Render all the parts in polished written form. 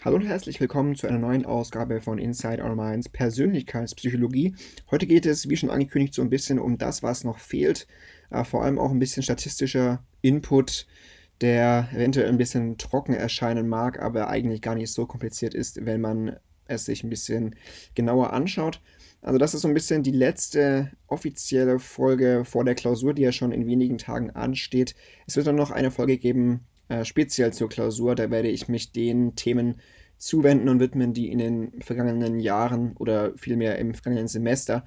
Hallo und herzlich willkommen zu einer neuen Ausgabe von Inside Our Minds Persönlichkeitspsychologie. Heute geht es, wie schon angekündigt, so ein bisschen um das, was noch fehlt. Vor allem auch ein bisschen statistischer Input, der eventuell ein bisschen trocken erscheinen mag, aber eigentlich gar nicht so kompliziert ist, wenn man es sich ein bisschen genauer anschaut. Also das ist so ein bisschen die letzte offizielle Folge vor der Klausur, die ja schon in wenigen Tagen ansteht. Es wird dann noch eine Folge geben, speziell zur Klausur. Da werde ich mich den Themen zuwenden und widmen, die in den vergangenen Jahren oder vielmehr im vergangenen Semester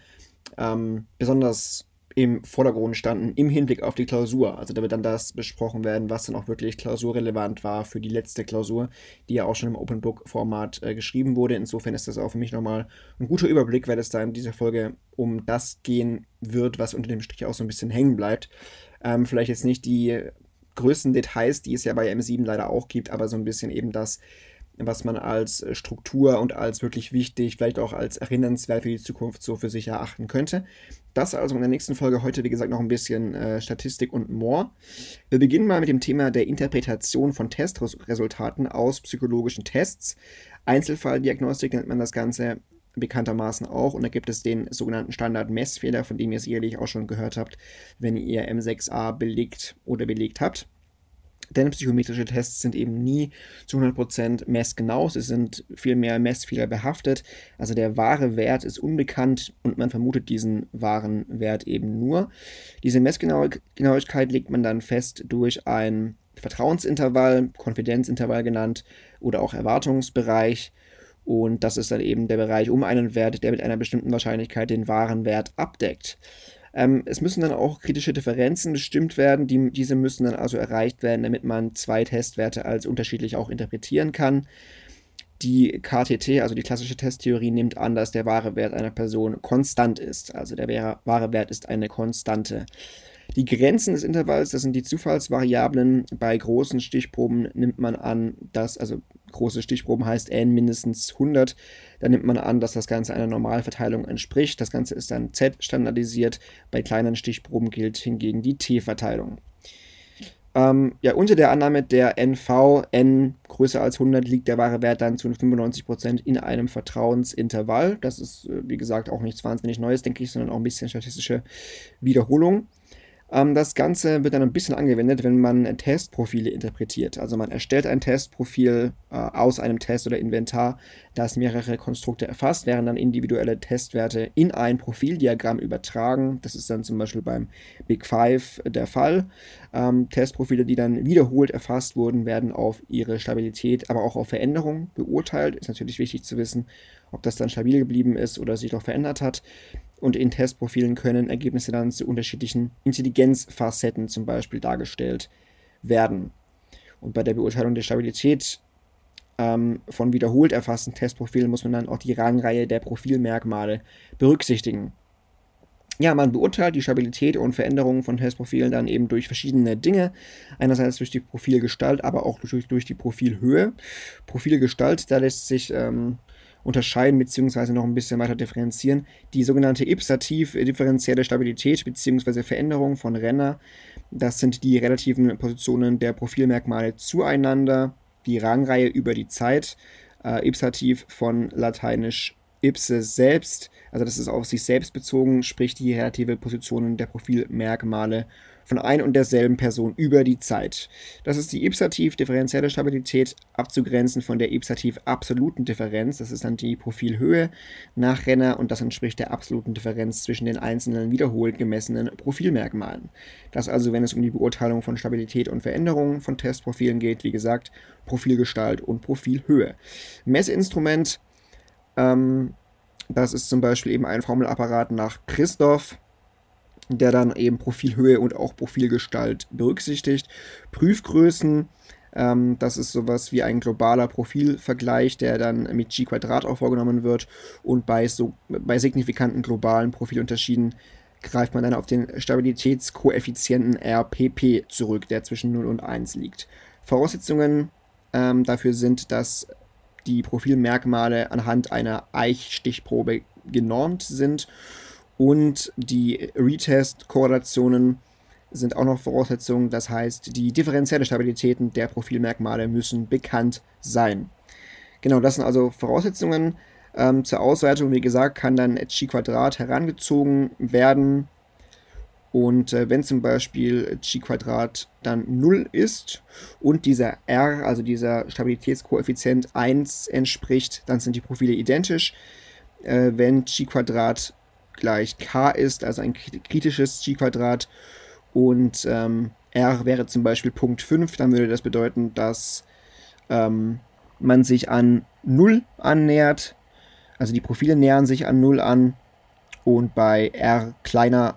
besonders im Vordergrund standen im Hinblick auf die Klausur. Also da wird dann das besprochen werden, was dann auch wirklich klausurrelevant war für die letzte Klausur, die ja auch schon im Open Book Format geschrieben wurde. Insofern ist das auch für mich nochmal ein guter Überblick, weil es da in dieser Folge um das gehen wird, was unter dem Strich auch so ein bisschen hängen bleibt. Vielleicht jetzt nicht die größten Details, die es ja bei M7 leider auch gibt, aber so ein bisschen eben das, was man als Struktur und als wirklich wichtig, vielleicht auch als erinnernswert für die Zukunft so für sich erachten könnte. Das also in der nächsten Folge heute, wie gesagt, noch ein bisschen Statistik und more. Wir beginnen mal mit dem Thema der Interpretation von Testresultaten aus psychologischen Tests. Einzelfalldiagnostik nennt man das Ganze bekanntermaßen auch, und da gibt es den sogenannten Standard-Messfehler, von dem ihr sicherlich auch schon gehört habt, wenn ihr M6a belegt oder belegt habt. Denn psychometrische Tests sind eben nie zu 100% messgenau, sie sind vielmehr Messfehler behaftet. Also der wahre Wert ist unbekannt und man vermutet diesen wahren Wert eben nur. Diese Messgenauigkeit legt man dann fest durch ein Vertrauensintervall, Konfidenzintervall genannt, oder auch Erwartungsbereich. Und das ist dann eben der Bereich um einen Wert, der mit einer bestimmten Wahrscheinlichkeit den wahren Wert abdeckt. Es müssen dann auch kritische Differenzen bestimmt werden. Diese müssen dann also erreicht werden, damit man zwei Testwerte als unterschiedlich auch interpretieren kann. Die KTT, also die klassische Testtheorie, nimmt an, dass der wahre Wert einer Person konstant ist. Also der wahre Wert ist eine Konstante. Die Grenzen des Intervalls, das sind die Zufallsvariablen. Bei großen Stichproben nimmt man an, also große Stichproben heißt n mindestens 100, da nimmt man an, dass das Ganze einer Normalverteilung entspricht. Das Ganze ist dann Z standardisiert. Bei kleinen Stichproben gilt hingegen die T-Verteilung. Unter der Annahme der NV, n größer als 100, liegt der wahre Wert dann zu 95% in einem Vertrauensintervall. Das ist, wie gesagt, auch nichts wahnsinnig Neues, denke ich, sondern auch ein bisschen statistische Wiederholung. Das Ganze wird dann ein bisschen angewendet, wenn man Testprofile interpretiert. Also man erstellt ein Testprofil aus einem Test oder Inventar, das mehrere Konstrukte erfasst, werden dann individuelle Testwerte in ein Profildiagramm übertragen. Das ist dann zum Beispiel beim Big Five der Fall. Testprofile, die dann wiederholt erfasst wurden, werden auf ihre Stabilität, aber auch auf Veränderung beurteilt. Ist natürlich wichtig zu wissen, ob das dann stabil geblieben ist oder sich doch verändert hat. Und in Testprofilen können Ergebnisse dann zu unterschiedlichen Intelligenzfacetten zum Beispiel dargestellt werden. Und bei der Beurteilung der Stabilität von wiederholt erfassten Testprofilen muss man dann auch die Rangreihe der Profilmerkmale berücksichtigen. Ja, man beurteilt die Stabilität und Veränderungen von Testprofilen dann eben durch verschiedene Dinge. Einerseits durch die Profilgestalt, aber auch durch die Profilhöhe. Profilgestalt, da lässt sich unterscheiden bzw. noch ein bisschen weiter differenzieren. Die sogenannte ipsativ-differenzielle Stabilität bzw. Veränderung von Renner, das sind die relativen Positionen der Profilmerkmale zueinander, die Rangreihe über die Zeit, ipsativ von lateinisch ipse selbst, also das ist auf sich selbst bezogen, sprich die relative Positionen der Profilmerkmale von ein und derselben Person über die Zeit. Das ist die ipsativ-differenzielle Stabilität, abzugrenzen von der ipsativ-absoluten Differenz. Das ist dann die Profilhöhe nach Renner und das entspricht der absoluten Differenz zwischen den einzelnen wiederholt gemessenen Profilmerkmalen. Das also, wenn es um die Beurteilung von Stabilität und Veränderung von Testprofilen geht, wie gesagt, Profilgestalt und Profilhöhe. Messinstrument, das ist zum Beispiel eben ein Formelapparat nach Christoph, der dann eben Profilhöhe und auch Profilgestalt berücksichtigt. Prüfgrößen, das ist sowas wie ein globaler Profilvergleich, der dann mit G² auch vorgenommen wird. Und bei signifikanten globalen Profilunterschieden greift man dann auf den Stabilitätskoeffizienten RPP zurück, der zwischen 0 und 1 liegt. Voraussetzungen dafür sind, dass die Profilmerkmale anhand einer Eichstichprobe genormt sind. Und die Retest-Korrelationen sind auch noch Voraussetzungen, das heißt, die differenzielle Stabilitäten der Profilmerkmale müssen bekannt sein. Genau, das sind also Voraussetzungen. Zur Auswertung, wie gesagt, kann dann Chi² herangezogen werden. Und wenn zum Beispiel Chi² dann 0 ist und dieser R, also dieser Stabilitätskoeffizient 1 entspricht, dann sind die Profile identisch. Wenn Chi² gleich K ist, also ein kritisches Chi² und R wäre zum Beispiel Punkt 5, dann würde das bedeuten, dass man sich an 0 annähert, also die Profile nähern sich an 0 an, und bei R kleiner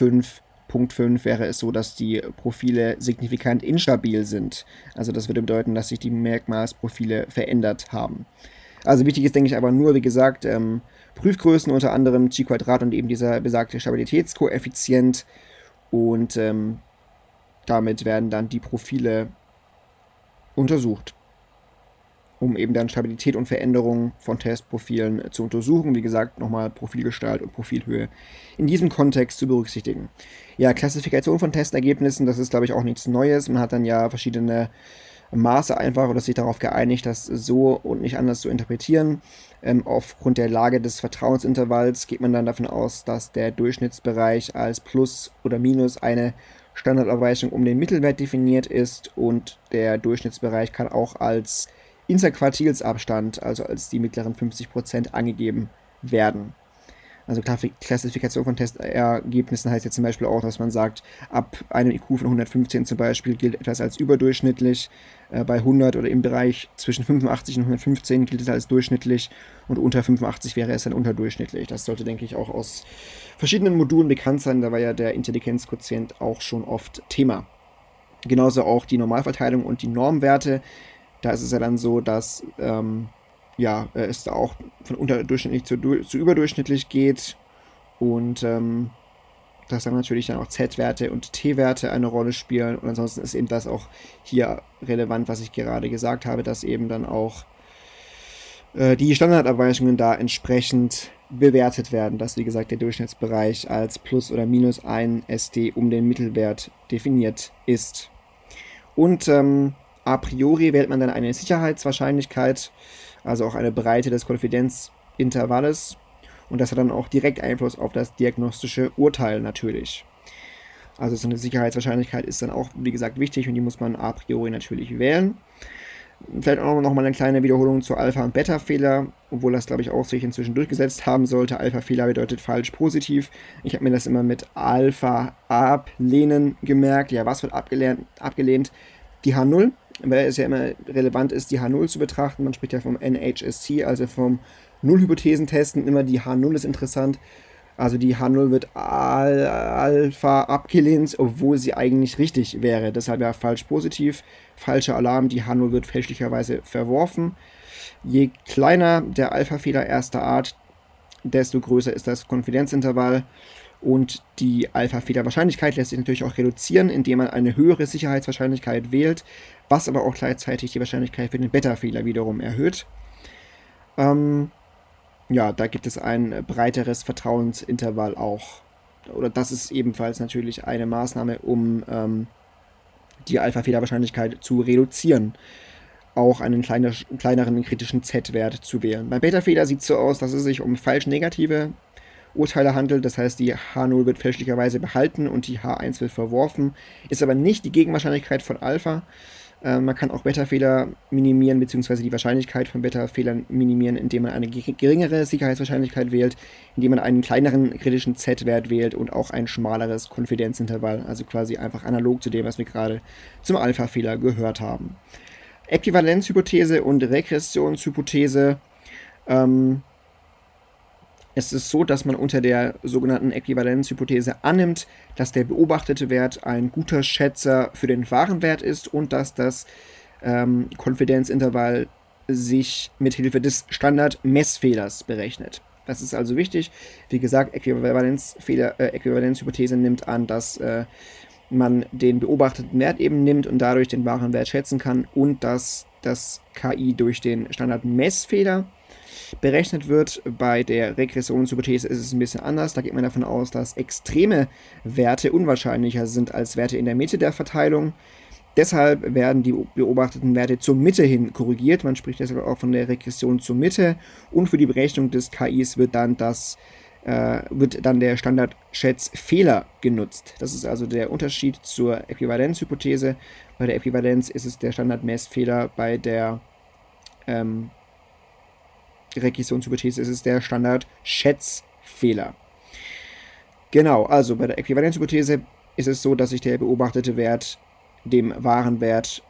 5.5 wäre es so, dass die Profile signifikant instabil sind. Also das würde bedeuten, dass sich die Merkmalsprofile verändert haben. Also wichtig ist, denke ich, aber nur, wie gesagt, Prüfgrößen, unter anderem Chi² und eben dieser besagte Stabilitätskoeffizient, und damit werden dann die Profile untersucht, um eben dann Stabilität und Veränderung von Testprofilen zu untersuchen. Wie gesagt, nochmal Profilgestalt und Profilhöhe in diesem Kontext zu berücksichtigen. Ja, Klassifikation von Testergebnissen, das ist, glaube ich, auch nichts Neues. Man hat dann ja verschiedene Maße einfach oder sich darauf geeinigt, das so und nicht anders zu interpretieren. Aufgrund der Lage des Vertrauensintervalls geht man dann davon aus, dass der Durchschnittsbereich als Plus oder Minus eine Standardabweichung um den Mittelwert definiert ist, und der Durchschnittsbereich kann auch als Interquartilsabstand, also als die mittleren 50%, angegeben werden. Also Klassifikation von Testergebnissen heißt jetzt zum Beispiel auch, dass man sagt, ab einem IQ von 115 zum Beispiel gilt etwas als überdurchschnittlich, bei 100 oder im Bereich zwischen 85 und 115 gilt es als durchschnittlich, und unter 85 wäre es dann unterdurchschnittlich. Das sollte, denke ich, auch aus verschiedenen Modulen bekannt sein, da war ja der Intelligenzquotient auch schon oft Thema. Genauso auch die Normalverteilung und die Normwerte. Da ist es ja dann so, dass es da auch von unterdurchschnittlich zu überdurchschnittlich geht, und dass dann natürlich dann auch Z-Werte und T-Werte eine Rolle spielen, und ansonsten ist eben das auch hier relevant, was ich gerade gesagt habe, dass eben dann auch die Standardabweichungen da entsprechend bewertet werden, dass, wie gesagt, der Durchschnittsbereich als Plus oder Minus 1 SD um den Mittelwert definiert ist. Und a priori wählt man dann eine Sicherheitswahrscheinlichkeit, also auch eine Breite des Konfidenzintervalles, und das hat dann auch direkt Einfluss auf das diagnostische Urteil natürlich. Also so eine Sicherheitswahrscheinlichkeit ist dann auch, wie gesagt, wichtig, und die muss man a priori natürlich wählen. Vielleicht auch noch mal eine kleine Wiederholung zu Alpha- und Beta-Fehler, obwohl das, glaube ich, auch sich inzwischen durchgesetzt haben sollte. Alpha-Fehler bedeutet falsch positiv. Ich habe mir das immer mit Alpha ablehnen gemerkt. Ja, was wird abgelehnt? Die H0, weil es ja immer relevant ist, die H0 zu betrachten. Man spricht ja vom NHST, also vom Nullhypothesentesten. Immer die H0 ist interessant. Also die H0 wird Alpha abgelehnt, obwohl sie eigentlich richtig wäre. Deshalb ja falsch positiv, falscher Alarm, die H0 wird fälschlicherweise verworfen. Je kleiner der Alpha-Fehler erster Art, desto größer ist das Konfidenzintervall. Und die Alpha-Fehler-Wahrscheinlichkeit lässt sich natürlich auch reduzieren, indem man eine höhere Sicherheitswahrscheinlichkeit wählt, was aber auch gleichzeitig die Wahrscheinlichkeit für den Beta-Fehler wiederum erhöht. Da gibt es ein breiteres Vertrauensintervall auch. Oder das ist ebenfalls natürlich eine Maßnahme, um die Alpha-Fehler-Wahrscheinlichkeit zu reduzieren. Auch einen kleineren kritischen Z-Wert zu wählen. Bei Beta-Fehler sieht es so aus, dass es sich um falsch-negative Urteile handelt. Das heißt, die H0 wird fälschlicherweise behalten und die H1 wird verworfen. Ist aber nicht die Gegenwahrscheinlichkeit von Alpha. Man kann auch Beta-Fehler minimieren, beziehungsweise die Wahrscheinlichkeit von Beta-Fehlern minimieren, indem man eine geringere Sicherheitswahrscheinlichkeit wählt, indem man einen kleineren kritischen Z-Wert wählt und auch ein schmaleres Konfidenzintervall, also quasi einfach analog zu dem, was wir gerade zum Alpha-Fehler gehört haben. Äquivalenzhypothese und Regressionshypothese. Es ist so, dass man unter der sogenannten Äquivalenzhypothese annimmt, dass der beobachtete Wert ein guter Schätzer für den wahren Wert ist und dass das Konfidenzintervall sich mithilfe des Standard-Messfehlers berechnet. Das ist also wichtig. Wie gesagt, Äquivalenzhypothese nimmt an, dass man den beobachteten Wert eben nimmt und dadurch den wahren Wert schätzen kann, und dass das KI durch den Standard-Messfehler berechnet wird. Bei der Regressionshypothese ist es ein bisschen anders. Da geht man davon aus, dass extreme Werte unwahrscheinlicher sind als Werte in der Mitte der Verteilung. Deshalb werden die beobachteten Werte zur Mitte hin korrigiert. Man spricht deshalb auch von der Regression zur Mitte. Und für die Berechnung des KIs wird dann der Standardschätzfehler genutzt. Das ist also der Unterschied zur Äquivalenzhypothese. Bei der Äquivalenz ist es der Standardmessfehler, bei der Regressionshypothese ist es der Standardschätzfehler. Genau, also bei der Äquivalenzhypothese ist es so, dass sich der beobachtete Wert dem wahren Wert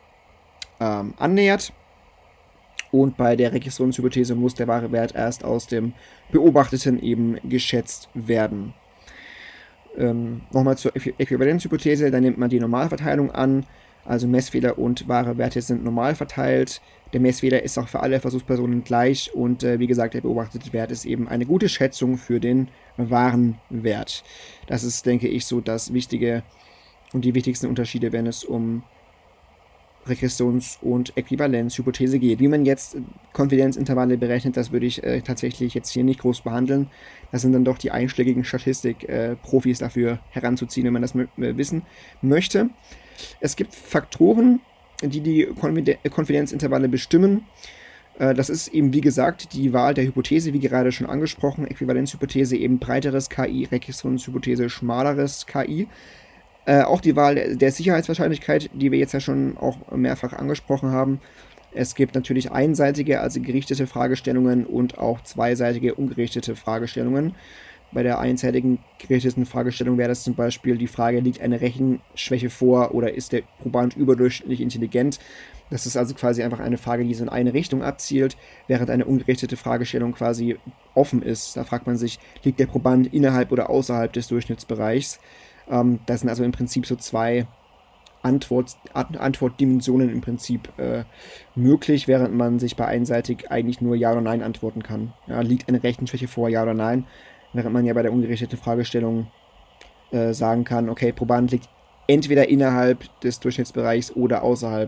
annähert. Und bei der Regressionshypothese muss der wahre Wert erst aus dem Beobachteten eben geschätzt werden. Nochmal zur Äquivalenzhypothese, da nimmt man die Normalverteilung an, also Messfehler und wahre Werte sind normal verteilt. Der Messfehler ist auch für alle Versuchspersonen gleich und wie gesagt, der beobachtete Wert ist eben eine gute Schätzung für den wahren Wert. Das ist, denke ich, so das Wichtige und die wichtigsten Unterschiede, wenn es um Regressions- und Äquivalenzhypothese geht. Wie man jetzt Konfidenzintervalle berechnet, das würde ich tatsächlich jetzt hier nicht groß behandeln. Das sind dann doch die einschlägigen Statistik-Profis dafür heranzuziehen, wenn man das wissen möchte. Es gibt Faktoren, die Konfidenzintervalle bestimmen. Das ist eben, wie gesagt, die Wahl der Hypothese, wie gerade schon angesprochen. Äquivalenzhypothese eben breiteres KI, Regressionshypothese schmaleres KI. Auch die Wahl der Sicherheitswahrscheinlichkeit, die wir jetzt ja schon auch mehrfach angesprochen haben. Es gibt natürlich einseitige, also gerichtete Fragestellungen und auch zweiseitige, ungerichtete Fragestellungen. Bei der einseitigen gerichteten Fragestellung wäre das zum Beispiel die Frage, liegt eine Rechenschwäche vor oder ist der Proband überdurchschnittlich intelligent? Das ist also quasi einfach eine Frage, die so in eine Richtung abzielt, während eine ungerichtete Fragestellung quasi offen ist. Da fragt man sich, liegt der Proband innerhalb oder außerhalb des Durchschnittsbereichs? Das sind also im Prinzip so zwei Antwortdimensionen im Prinzip möglich, während man sich bei einseitig eigentlich nur Ja oder Nein antworten kann. Ja, liegt eine Rechenschwäche vor, Ja oder Nein? Während man ja bei der ungerichteten Fragestellung sagen kann, okay, Proband liegt entweder innerhalb des Durchschnittsbereichs oder außerhalb.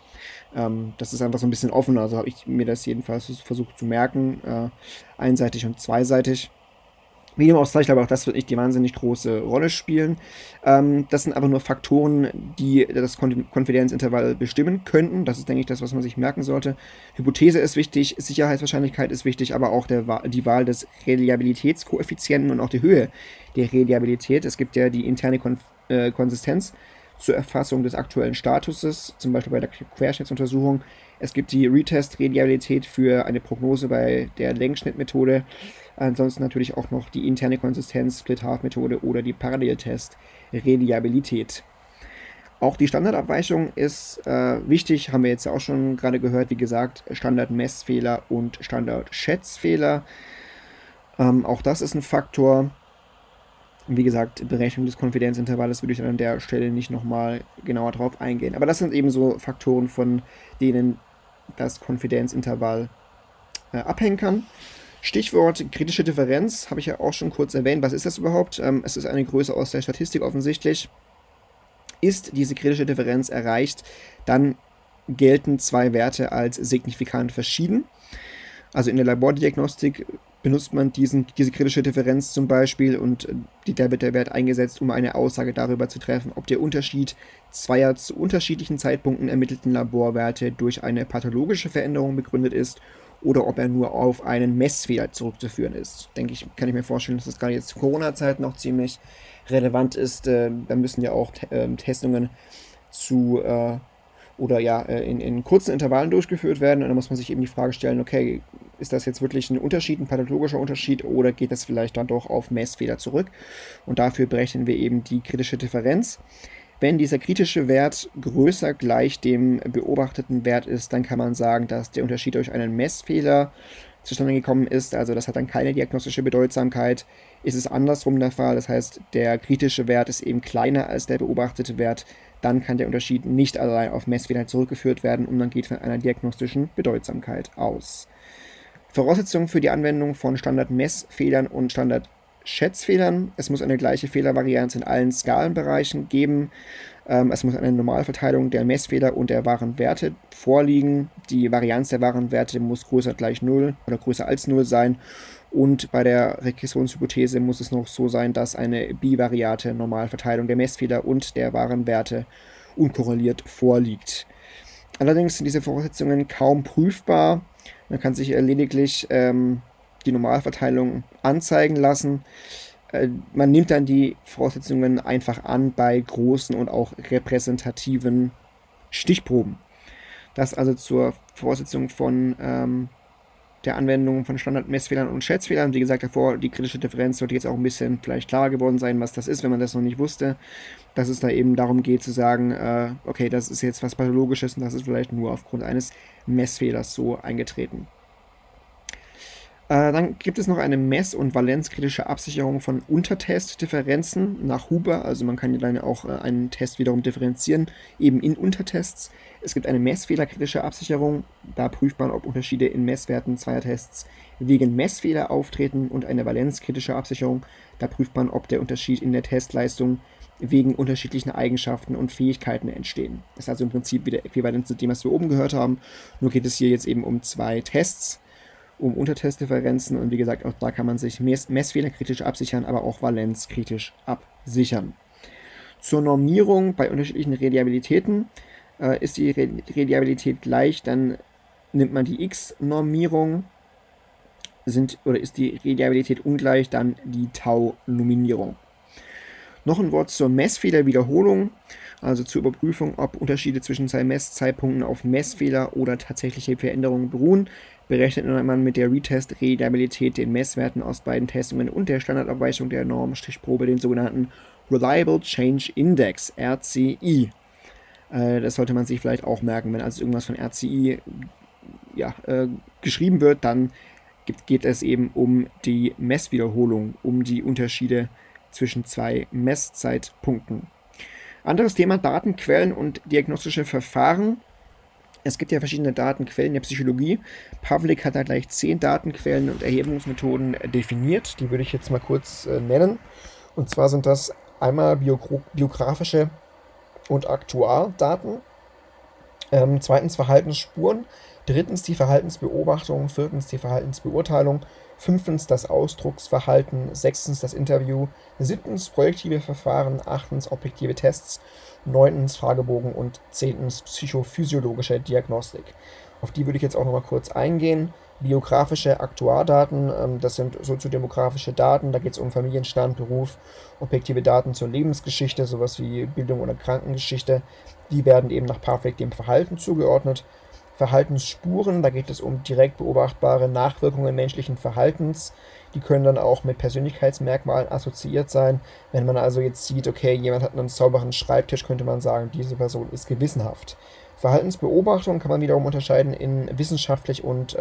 Das ist einfach so ein bisschen offener, so habe ich mir das jedenfalls versucht zu merken, einseitig und zweiseitig. Wie dem auch sei, ich glaube, auch das wird nicht die wahnsinnig große Rolle spielen. Das sind aber nur Faktoren, die das Konfidenzintervall bestimmen könnten. Das ist, denke ich, das, was man sich merken sollte. Hypothese ist wichtig, Sicherheitswahrscheinlichkeit ist wichtig, aber auch die Wahl des Reliabilitätskoeffizienten und auch die Höhe der Reliabilität. Es gibt ja die interne Konsistenz zur Erfassung des aktuellen Statuses, zum Beispiel bei der Querschnittsuntersuchung. Es gibt die Retest-Reliabilität für eine Prognose bei der Längsschnittmethode. Ansonsten natürlich auch noch die interne Konsistenz, Split-Half-Methode oder die Paralleltest-Reliabilität. Auch die Standardabweichung ist wichtig, haben wir jetzt ja auch schon gerade gehört, wie gesagt, Standardmessfehler und Standardschätzfehler. Auch das ist ein Faktor. Wie gesagt, Berechnung des Konfidenzintervalls würde ich an der Stelle nicht nochmal genauer drauf eingehen. Aber das sind eben so Faktoren, von denen das Konfidenzintervall abhängen kann. Stichwort kritische Differenz, habe ich ja auch schon kurz erwähnt. Was ist das überhaupt? Es ist eine Größe aus der Statistik offensichtlich. Ist diese kritische Differenz erreicht, dann gelten zwei Werte als signifikant verschieden. Also in der Labordiagnostik benutzt man diese kritische Differenz zum Beispiel und da wird der Wert eingesetzt, um eine Aussage darüber zu treffen, ob der Unterschied zweier zu unterschiedlichen Zeitpunkten ermittelten Laborwerte durch eine pathologische Veränderung begründet ist oder ob er nur auf einen Messfehler zurückzuführen ist. Denke ich, kann ich mir vorstellen, dass das gerade jetzt zu Corona-Zeiten noch ziemlich relevant ist. Da müssen ja auch Testungen in kurzen Intervallen durchgeführt werden und dann muss man sich eben die Frage stellen, okay, ist das jetzt wirklich ein pathologischer Unterschied oder geht das vielleicht dann doch auf Messfehler zurück? Und dafür berechnen wir eben die kritische Differenz. Wenn dieser kritische Wert größer gleich dem beobachteten Wert ist, dann kann man sagen, dass der Unterschied durch einen Messfehler zustande gekommen ist. Also das hat dann keine diagnostische Bedeutsamkeit. Ist es andersrum der Fall, das heißt, der kritische Wert ist eben kleiner als der beobachtete Wert, dann kann der Unterschied nicht allein auf Messfehler zurückgeführt werden und man geht von einer diagnostischen Bedeutsamkeit aus. Voraussetzungen für die Anwendung von Standardmessfehlern und Standardschätzfehlern. Es muss eine gleiche Fehlervarianz in allen Skalenbereichen geben. Es muss eine Normalverteilung der Messfehler und der wahren Werte vorliegen. Die Varianz der wahren Werte muss größer gleich 0 oder größer als 0 sein. Und bei der Regressionshypothese muss es noch so sein, dass eine bivariate Normalverteilung der Messfehler und der wahren Werte unkorreliert vorliegt. Allerdings sind diese Voraussetzungen kaum prüfbar. Man kann sich lediglich die Normalverteilung anzeigen lassen. Man nimmt dann die Voraussetzungen einfach an bei großen und auch repräsentativen Stichproben. Das also zur Voraussetzung von der Anwendung von Standardmessfehlern und Schätzfehlern. Wie gesagt, davor die kritische Differenz sollte jetzt auch ein bisschen vielleicht klarer geworden sein, was das ist, wenn man das noch nicht wusste. Dass es da eben darum geht zu sagen, okay, das ist jetzt was Pathologisches und das ist vielleicht nur aufgrund eines Messfehlers so eingetreten. Dann gibt es noch eine mess- und valenzkritische Absicherung von Untertestdifferenzen nach Huber. Also man kann ja dann auch einen Test wiederum differenzieren, eben in Untertests. Es gibt eine messfehlerkritische Absicherung. Da prüft man, ob Unterschiede in Messwerten zweier Tests wegen Messfehler auftreten. Und eine valenzkritische Absicherung. Da prüft man, ob der Unterschied in der Testleistung wegen unterschiedlichen Eigenschaften und Fähigkeiten entstehen. Das ist also im Prinzip wieder äquivalent zu dem, was wir oben gehört haben. Nur geht es hier jetzt eben um zwei Tests, um Untertestdifferenzen, und wie gesagt, auch da kann man sich messfehlerkritisch absichern, aber auch valenzkritisch absichern. Zur Normierung bei unterschiedlichen Reliabilitäten ist die Reliabilität gleich, dann nimmt man die X-Normierung, ist die Reliabilität ungleich, dann die Tau-Nominierung. Noch ein Wort zur Messfehlerwiederholung, also zur Überprüfung, ob Unterschiede zwischen zwei Messzeitpunkten auf Messfehler oder tatsächliche Veränderungen beruhen. Berechnet man mit der Retest-Reliabilität den Messwerten aus beiden Testungen und der Standardabweichung der Normstichprobe den sogenannten Reliable Change Index, RCI. Das sollte man sich vielleicht auch merken, wenn also irgendwas von RCI geschrieben wird, dann geht es eben um die Messwiederholung, um die Unterschiede zwischen zwei Messzeitpunkten. Anderes Thema: Datenquellen und diagnostische Verfahren. Es gibt ja verschiedene Datenquellen der Psychologie. Pavlik hat da gleich 10 Datenquellen und Erhebungsmethoden definiert. Die würde ich jetzt mal kurz nennen. Und zwar sind das einmal biografische und Aktuardaten, zweitens Verhaltensspuren, drittens die Verhaltensbeobachtung, viertens die Verhaltensbeurteilung, fünftens das Ausdrucksverhalten, sechstens das Interview, siebtens projektive Verfahren, achtens objektive Tests, neuntens Fragebogen und zehntens psychophysiologische Diagnostik. Auf die würde ich jetzt auch nochmal kurz eingehen. Biografische Aktuardaten, das sind soziodemografische Daten, da geht es um Familienstand, Beruf, objektive Daten zur Lebensgeschichte, sowas wie Bildung oder Krankengeschichte, die werden eben nach Pavlik dem Verhalten zugeordnet. Verhaltensspuren, da geht es um direkt beobachtbare Nachwirkungen menschlichen Verhaltens, die können dann auch mit Persönlichkeitsmerkmalen assoziiert sein. Wenn man also jetzt sieht, okay, jemand hat einen sauberen Schreibtisch, könnte man sagen, diese Person ist gewissenhaft. Verhaltensbeobachtung kann man wiederum unterscheiden in wissenschaftlich und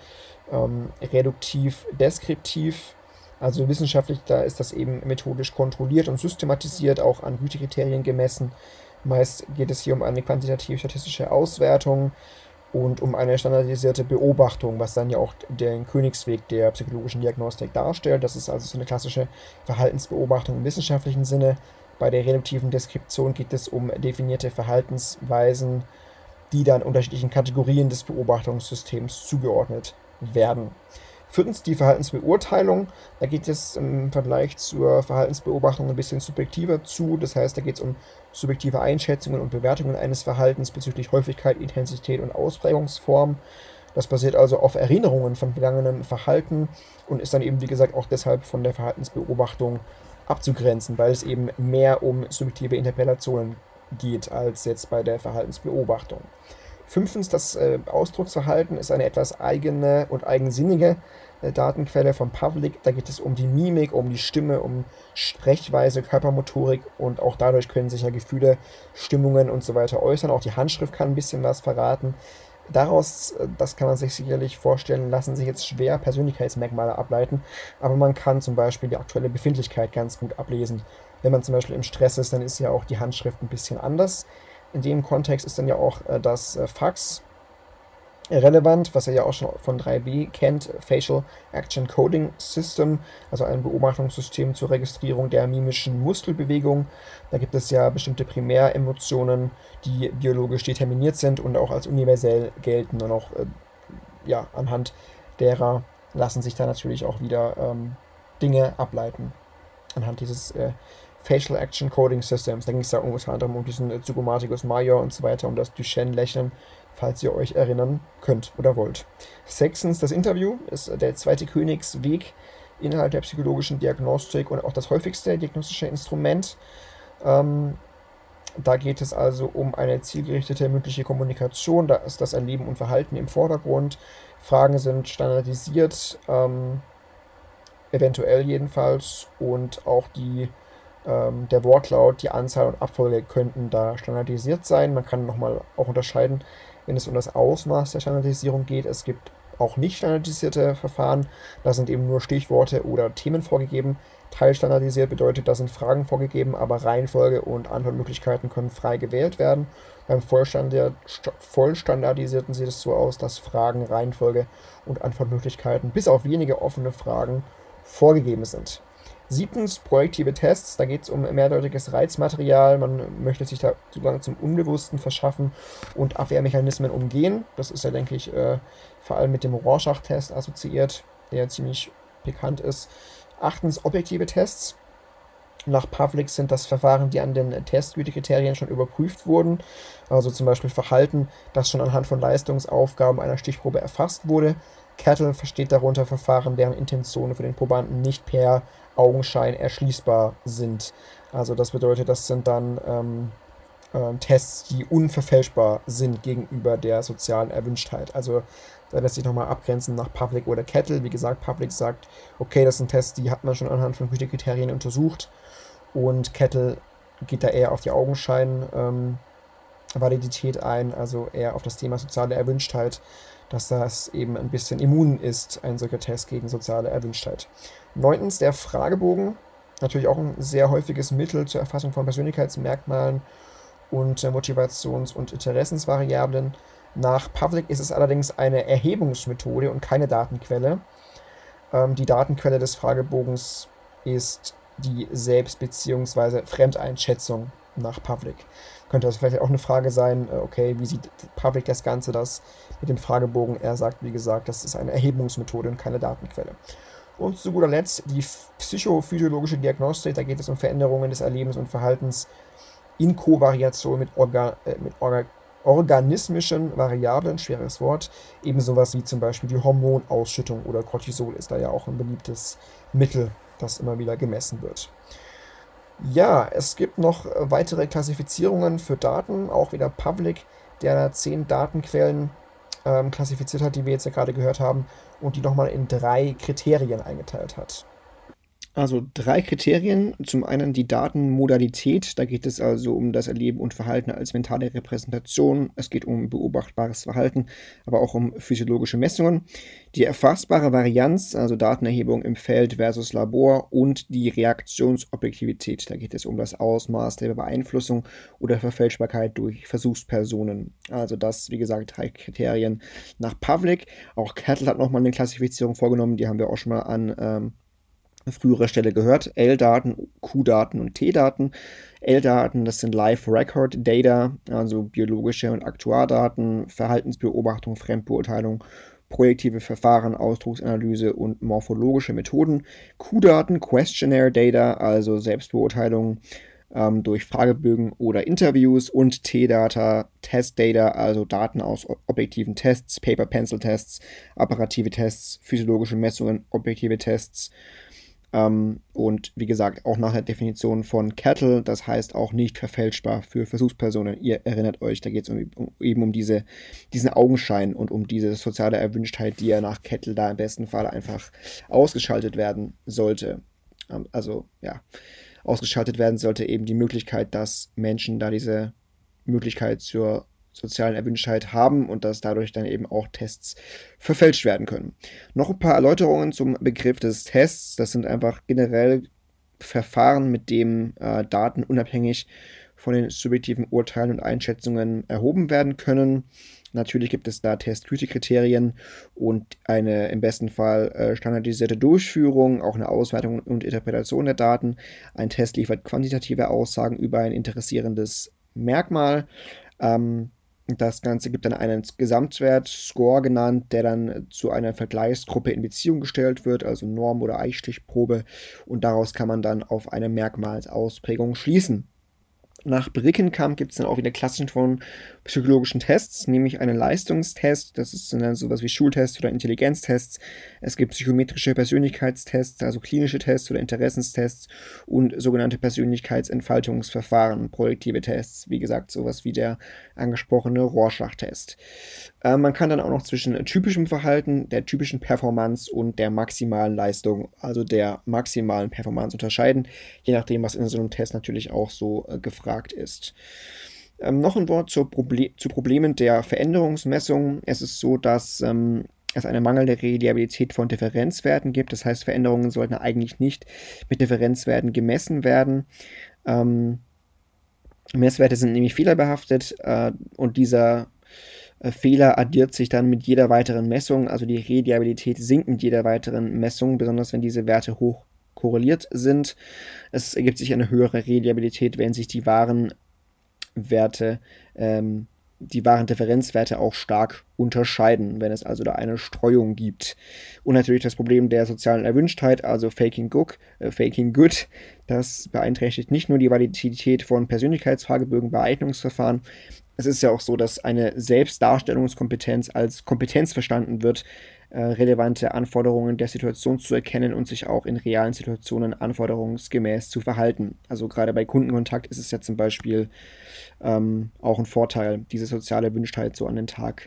reduktiv-deskriptiv. Also wissenschaftlich, da ist das eben methodisch kontrolliert und systematisiert, auch an Gütekriterien gemessen. Meist geht es hier um eine quantitativ-statistische Auswertung und um eine standardisierte Beobachtung, was dann ja auch den Königsweg der psychologischen Diagnostik darstellt. Das ist also so eine klassische Verhaltensbeobachtung im wissenschaftlichen Sinne. Bei der reduktiven Deskription geht es um definierte Verhaltensweisen, die dann unterschiedlichen Kategorien des Beobachtungssystems zugeordnet werden. Viertens die Verhaltensbeurteilung. Da geht es im Vergleich zur Verhaltensbeobachtung ein bisschen subjektiver zu. Das heißt, da geht es um subjektive Einschätzungen und Bewertungen eines Verhaltens bezüglich Häufigkeit, Intensität und Ausprägungsform. Das basiert also auf Erinnerungen von vergangenem Verhalten und ist dann eben, wie gesagt, auch deshalb von der Verhaltensbeobachtung abzugrenzen, weil es eben mehr um subjektive Interpretationen geht als jetzt bei der Verhaltensbeobachtung. Fünftens, das Ausdrucksverhalten ist eine etwas eigene und eigensinnige Datenquelle von Pavlik. Da geht es um die Mimik, um die Stimme, um Sprechweise, Körpermotorik und auch dadurch können sich ja Gefühle, Stimmungen und so weiter äußern. Auch die Handschrift kann ein bisschen was verraten. Daraus, das kann man sich sicherlich vorstellen, lassen sich jetzt schwer Persönlichkeitsmerkmale ableiten, aber man kann zum Beispiel die aktuelle Befindlichkeit ganz gut ablesen. Wenn man zum Beispiel im Stress ist, dann ist ja auch die Handschrift ein bisschen anders. In dem Kontext ist dann ja auch das Fax relevant, was ihr ja auch schon von 3B kennt, Facial Action Coding System, also ein Beobachtungssystem zur Registrierung der mimischen Muskelbewegung. Da gibt es ja bestimmte Primäremotionen, die biologisch determiniert sind und auch als universell gelten und auch anhand derer lassen sich da natürlich auch wieder Dinge ableiten, anhand dieses Facial Action Coding Systems. Da ging es ja unter anderem um diesen Zygomaticus major und so weiter, um das Duchenne-Lächeln, falls ihr euch erinnern könnt oder wollt. Sechstens, das Interview ist der zweite Königsweg innerhalb der psychologischen Diagnostik und auch das häufigste diagnostische Instrument. Da geht es also um eine zielgerichtete mündliche Kommunikation. Da ist das Erleben und Verhalten im Vordergrund. Fragen sind standardisiert, eventuell jedenfalls, und auch der Wortlaut, die Anzahl und Abfolge könnten da standardisiert sein. Man kann nochmal auch unterscheiden, wenn es um das Ausmaß der Standardisierung geht. Es gibt auch nicht standardisierte Verfahren. Da sind eben nur Stichworte oder Themen vorgegeben. Teilstandardisiert bedeutet, da sind Fragen vorgegeben, aber Reihenfolge und Antwortmöglichkeiten können frei gewählt werden. Beim Vollstandardisierten sieht es so aus, dass Fragen, Reihenfolge und Antwortmöglichkeiten bis auf wenige offene Fragen vorgegeben sind. Siebtens, projektive Tests. Da geht es um mehrdeutiges Reizmaterial. Man möchte sich da Zugang zum Unbewussten verschaffen und Abwehrmechanismen umgehen. Das ist ja, denke ich, vor allem mit dem Rorschach-Test assoziiert, der ziemlich bekannt ist. Achtens, objektive Tests. Nach Pavlik sind das Verfahren, die an den Testgütekriterien schon überprüft wurden. Also zum Beispiel Verhalten, das schon anhand von Leistungsaufgaben einer Stichprobe erfasst wurde. Kettle versteht darunter Verfahren, deren Intentionen für den Probanden nicht per Augenschein erschließbar sind. Also das bedeutet, das sind dann Tests, die unverfälschbar sind gegenüber der sozialen Erwünschtheit. Also da lässt sich nochmal abgrenzen nach Pavlik oder Kettle. Wie gesagt, Pavlik sagt, okay, das sind Tests, die hat man schon anhand von Gütekriterien untersucht, und Kettle geht da eher auf die Augenschein-Validität ein, also eher auf das Thema soziale Erwünschtheit, dass das eben ein bisschen immun ist, ein solcher Test gegen soziale Erwünschtheit. Neuntens, der Fragebogen. Natürlich auch ein sehr häufiges Mittel zur Erfassung von Persönlichkeitsmerkmalen und Motivations- und Interessensvariablen. Nach Pavlik ist es allerdings eine Erhebungsmethode und keine Datenquelle. Die Datenquelle des Fragebogens ist die Selbst- bzw. Fremdeinschätzung nach Pavlik. Könnte das vielleicht auch eine Frage sein, okay, wie sieht Pavlik das Ganze, das mit dem Fragebogen? Er sagt, wie gesagt, das ist eine Erhebungsmethode und keine Datenquelle. Und zu guter Letzt die psychophysiologische Diagnostik. Da geht es um Veränderungen des Erlebens und Verhaltens in Kovariation mit organismischen Variablen, schweres Wort, eben sowas wie zum Beispiel die Hormonausschüttung oder Cortisol ist da ja auch ein beliebtes Mittel, das immer wieder gemessen wird. Ja, es gibt noch weitere Klassifizierungen für Daten, auch wieder Pavlik, der da 10 Datenquellen klassifiziert hat, die wir jetzt ja gerade gehört haben, und die nochmal in 3 Kriterien eingeteilt hat. Also 3 Kriterien. Zum einen die Datenmodalität. Da geht es also um das Erleben und Verhalten als mentale Repräsentation. Es geht um beobachtbares Verhalten, aber auch um physiologische Messungen. Die erfassbare Varianz, also Datenerhebung im Feld versus Labor, und die Reaktionsobjektivität. Da geht es um das Ausmaß der Beeinflussung oder Verfälschbarkeit durch Versuchspersonen. Also das, wie gesagt, 3 Kriterien nach Pavlik. Auch Kettle hat nochmal eine Klassifizierung vorgenommen. Die haben wir auch schon mal an früherer Stelle gehört. L-Daten, Q-Daten und T-Daten. L-Daten, das sind Live Record Data, also biologische und Aktuardaten, Verhaltensbeobachtung, Fremdbeurteilung, projektive Verfahren, Ausdrucksanalyse und morphologische Methoden. Q-Daten, Questionnaire Data, also Selbstbeurteilung durch Fragebögen oder Interviews, und T-Data, Test Data, also Daten aus objektiven Tests, Paper-Pencil-Tests, apparative Tests, physiologische Messungen, objektive Tests. Und wie gesagt, auch nach der Definition von Kettle, das heißt auch nicht verfälschbar für Versuchspersonen. Ihr erinnert euch, da geht es eben um diesen Augenschein und um diese soziale Erwünschtheit, die ja nach Kettle da im besten Fall einfach ausgeschaltet werden sollte. Also ja, ausgeschaltet werden sollte eben die Möglichkeit, dass Menschen da diese Möglichkeit zur sozialen Erwünschtheit haben und dass dadurch dann eben auch Tests verfälscht werden können. Noch ein paar Erläuterungen zum Begriff des Tests. Das sind einfach generell Verfahren, mit dem Daten unabhängig von den subjektiven Urteilen und Einschätzungen erhoben werden können. Natürlich gibt es da Testgütekriterien und eine im besten Fall standardisierte Durchführung, auch eine Auswertung und Interpretation der Daten. Ein Test liefert quantitative Aussagen über ein interessierendes Merkmal. Das Ganze gibt dann einen Gesamtwert, Score genannt, der dann zu einer Vergleichsgruppe in Beziehung gestellt wird, also Norm- oder Eichstichprobe. Und daraus kann man dann auf eine Merkmalsausprägung schließen. Nach Brickenkamp gibt es dann auch wieder Klassen von psychologischen Tests, nämlich einen Leistungstest, das sind dann sowas wie Schultests oder Intelligenztests. Es gibt psychometrische Persönlichkeitstests, also klinische Tests oder Interessenstests und sogenannte Persönlichkeitsentfaltungsverfahren, projektive Tests, wie gesagt, sowas wie der angesprochene Rorschach-Test. Man kann dann auch noch zwischen typischem Verhalten, der typischen Performance und der maximalen Leistung, also der maximalen Performance unterscheiden, je nachdem, was in so einem Test natürlich auch so gefragt ist. Noch ein Wort zu Problemen der Veränderungsmessung. Es ist so, dass es eine mangelnde Reliabilität von Differenzwerten gibt. Das heißt, Veränderungen sollten eigentlich nicht mit Differenzwerten gemessen werden. Messwerte sind nämlich fehlerbehaftet und dieser Fehler addiert sich dann mit jeder weiteren Messung, also die Reliabilität sinkt mit jeder weiteren Messung, besonders wenn diese Werte hoch korreliert sind. Es ergibt sich eine höhere Reliabilität, wenn sich die wahren Differenzwerte auch stark unterscheiden, wenn es also da eine Streuung gibt. Und natürlich das Problem der sozialen Erwünschtheit, also Faking Good, das beeinträchtigt nicht nur die Validität von Persönlichkeitsfragebögen bei Eignungsverfahren. Es ist ja auch so, dass eine Selbstdarstellungskompetenz als Kompetenz verstanden wird, relevante Anforderungen der Situation zu erkennen und sich auch in realen Situationen anforderungsgemäß zu verhalten. Also gerade bei Kundenkontakt ist es ja zum Beispiel auch ein Vorteil, diese soziale Erwünschtheit so an den Tag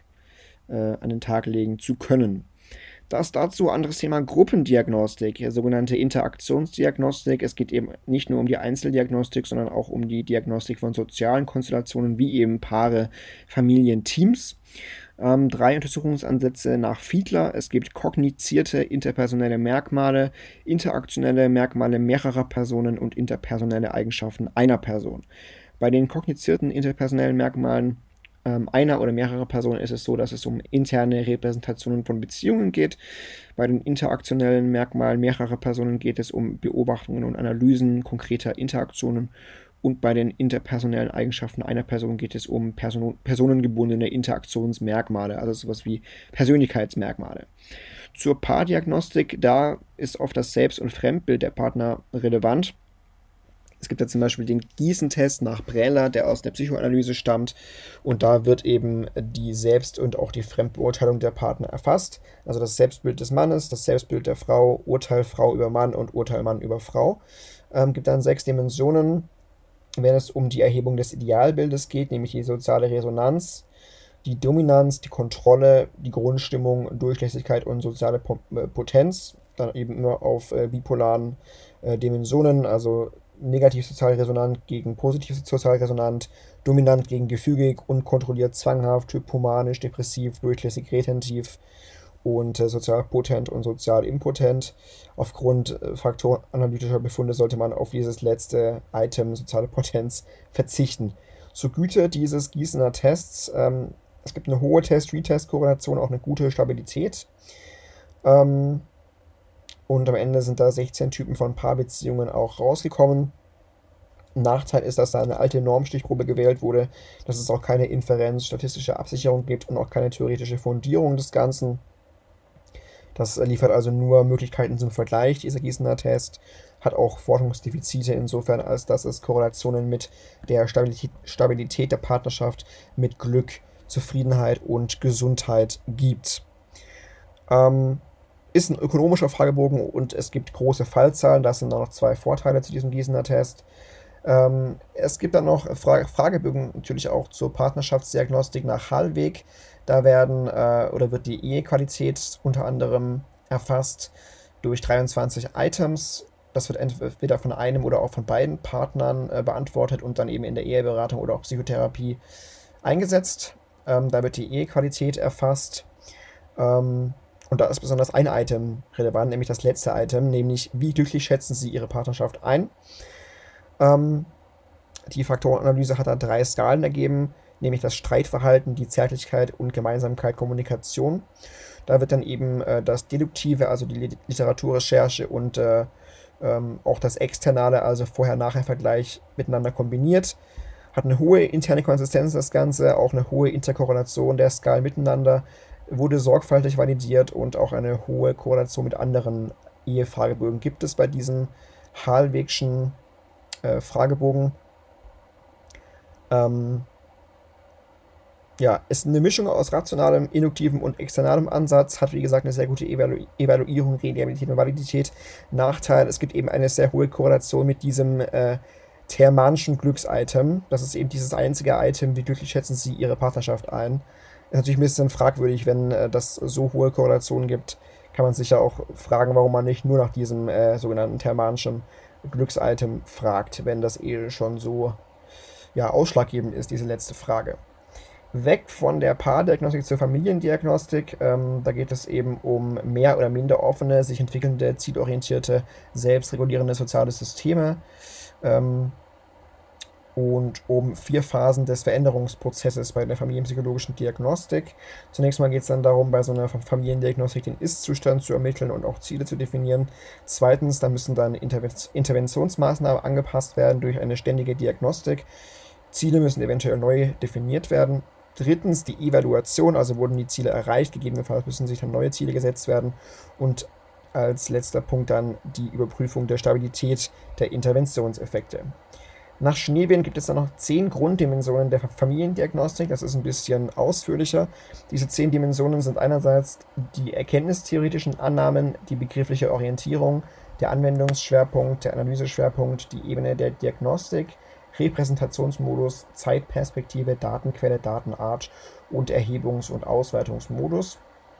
legen zu können. Das dazu anderes Thema Gruppendiagnostik, sogenannte Interaktionsdiagnostik. Es geht eben nicht nur um die Einzeldiagnostik, sondern auch um die Diagnostik von sozialen Konstellationen wie eben Paare, Familien, Teams. 3 Untersuchungsansätze nach Fiedler. Es gibt kognizierte interpersonelle Merkmale, interaktionelle Merkmale mehrerer Personen und interpersonelle Eigenschaften einer Person. Bei den kognizierten interpersonellen Merkmalen einer oder mehrerer Personen ist es so, dass es um interne Repräsentationen von Beziehungen geht. Bei den interaktionellen Merkmalen mehrerer Personen geht es um Beobachtungen und Analysen konkreter Interaktionen. Und bei den interpersonellen Eigenschaften einer Person geht es um personengebundene Interaktionsmerkmale, also sowas wie Persönlichkeitsmerkmale. Zur Paardiagnostik, da ist oft das Selbst- und Fremdbild der Partner relevant. Es gibt da zum Beispiel den Gießen-Test nach Brähler, der aus der Psychoanalyse stammt. Und da wird eben die Selbst- und auch die Fremdbeurteilung der Partner erfasst. Also das Selbstbild des Mannes, das Selbstbild der Frau, Urteil Frau über Mann und Urteil Mann über Frau. Gibt dann 6 Dimensionen, wenn es um die Erhebung des Idealbildes geht, nämlich die soziale Resonanz, die Dominanz, die Kontrolle, die Grundstimmung, Durchlässigkeit und soziale Potenz. Dann eben immer auf bipolaren Dimensionen, also negativ sozial resonant gegen positiv sozial resonant, dominant gegen gefügig, unkontrolliert zwanghaft, hypomanisch, depressiv, durchlässig retentiv und sozial potent und sozial impotent. Aufgrund faktorenanalytischer Befunde sollte man auf dieses letzte Item, soziale Potenz, verzichten. Zur Güte dieses Gießener Tests, es gibt eine hohe Test-Retest-Korrelation, auch eine gute Stabilität. Und am Ende sind da 16 Typen von Paarbeziehungen auch rausgekommen. Nachteil ist, dass da eine alte Normstichprobe gewählt wurde, dass es auch keine Inferenz, statistische Absicherung gibt und auch keine theoretische Fundierung des Ganzen. Das liefert also nur Möglichkeiten zum Vergleich. Dieser Gießener Test hat auch Forschungsdefizite insofern, als dass es Korrelationen mit der Stabilität der Partnerschaft, mit Glück, Zufriedenheit und Gesundheit gibt. Ist ein ökonomischer Fragebogen und es gibt große Fallzahlen. Das sind auch noch 2 Vorteile zu diesem Gießener Test. Es gibt dann noch Fragebögen natürlich auch zur Partnerschaftsdiagnostik nach Hallweg. Da wird die Ehequalität unter anderem erfasst durch 23 Items. Das wird entweder von einem oder auch von beiden Partnern beantwortet und dann eben in der Eheberatung oder auch Psychotherapie eingesetzt. Da wird die Ehequalität erfasst. Und da ist besonders ein Item relevant, nämlich das letzte Item, nämlich wie glücklich schätzen Sie Ihre Partnerschaft ein. Die Faktorenanalyse hat da 3 Skalen ergeben, nämlich das Streitverhalten, die Zärtlichkeit und Gemeinsamkeit, Kommunikation. Da wird dann eben das Deduktive, also die Literaturrecherche und auch das Externale, also Vorher-Nachher-Vergleich miteinander kombiniert. Hat eine hohe interne Konsistenz das Ganze, auch eine hohe Interkorrelation der Skalen miteinander, wurde sorgfältig validiert und auch eine hohe Korrelation mit anderen Ehefragebögen gibt es bei diesem Hallwegschen Fragebogen. Ja, ist eine Mischung aus rationalem, induktivem und externalem Ansatz, hat wie gesagt eine sehr gute Evaluierung, Reliabilität und Validität. Nachteil, es gibt eben eine sehr hohe Korrelation mit diesem thermanischen Glücksitem. Das ist eben dieses einzige Item, wie glücklich schätzen Sie Ihre Partnerschaft ein. Ist natürlich ein bisschen fragwürdig, wenn das so hohe Korrelationen gibt, kann man sich ja auch fragen, warum man nicht nur nach diesem sogenannten thermanischen Glücksitem fragt, wenn das schon so ja, ausschlaggebend ist, diese letzte Frage. Weg von der Paardiagnostik zur Familiendiagnostik. Da geht es eben um mehr oder minder offene, sich entwickelnde, zielorientierte, selbstregulierende soziale Systeme und um 4 Phasen des Veränderungsprozesses bei der familienpsychologischen Diagnostik. Zunächst mal geht es dann darum, bei so einer Familiendiagnostik den Ist-Zustand zu ermitteln und auch Ziele zu definieren. Zweitens, da müssen dann Interventionsmaßnahmen angepasst werden durch eine ständige Diagnostik. Ziele müssen eventuell neu definiert werden. Drittens die Evaluation, also wurden die Ziele erreicht, gegebenenfalls müssen sich dann neue Ziele gesetzt werden. Und als letzter Punkt dann die Überprüfung der Stabilität der Interventionseffekte. Nach Schneewind gibt es dann noch 10 Grunddimensionen der Familiendiagnostik. Das ist ein bisschen ausführlicher. Diese 10 Dimensionen sind einerseits die erkenntnistheoretischen Annahmen, die begriffliche Orientierung, der Anwendungsschwerpunkt, der Analyseschwerpunkt, die Ebene der Diagnostik, Repräsentationsmodus, Zeitperspektive, Datenquelle, Datenart und Erhebungs- und Auswertungsmodus.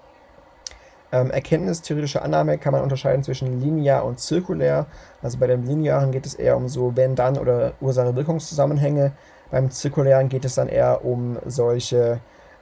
Erkenntnistheoretische Annahme kann man unterscheiden zwischen linear und zirkulär. Also bei dem Linearen geht es eher um so Wenn-Dann- oder Ursache-Wirkungszusammenhänge. Beim Zirkulären geht es dann eher um solche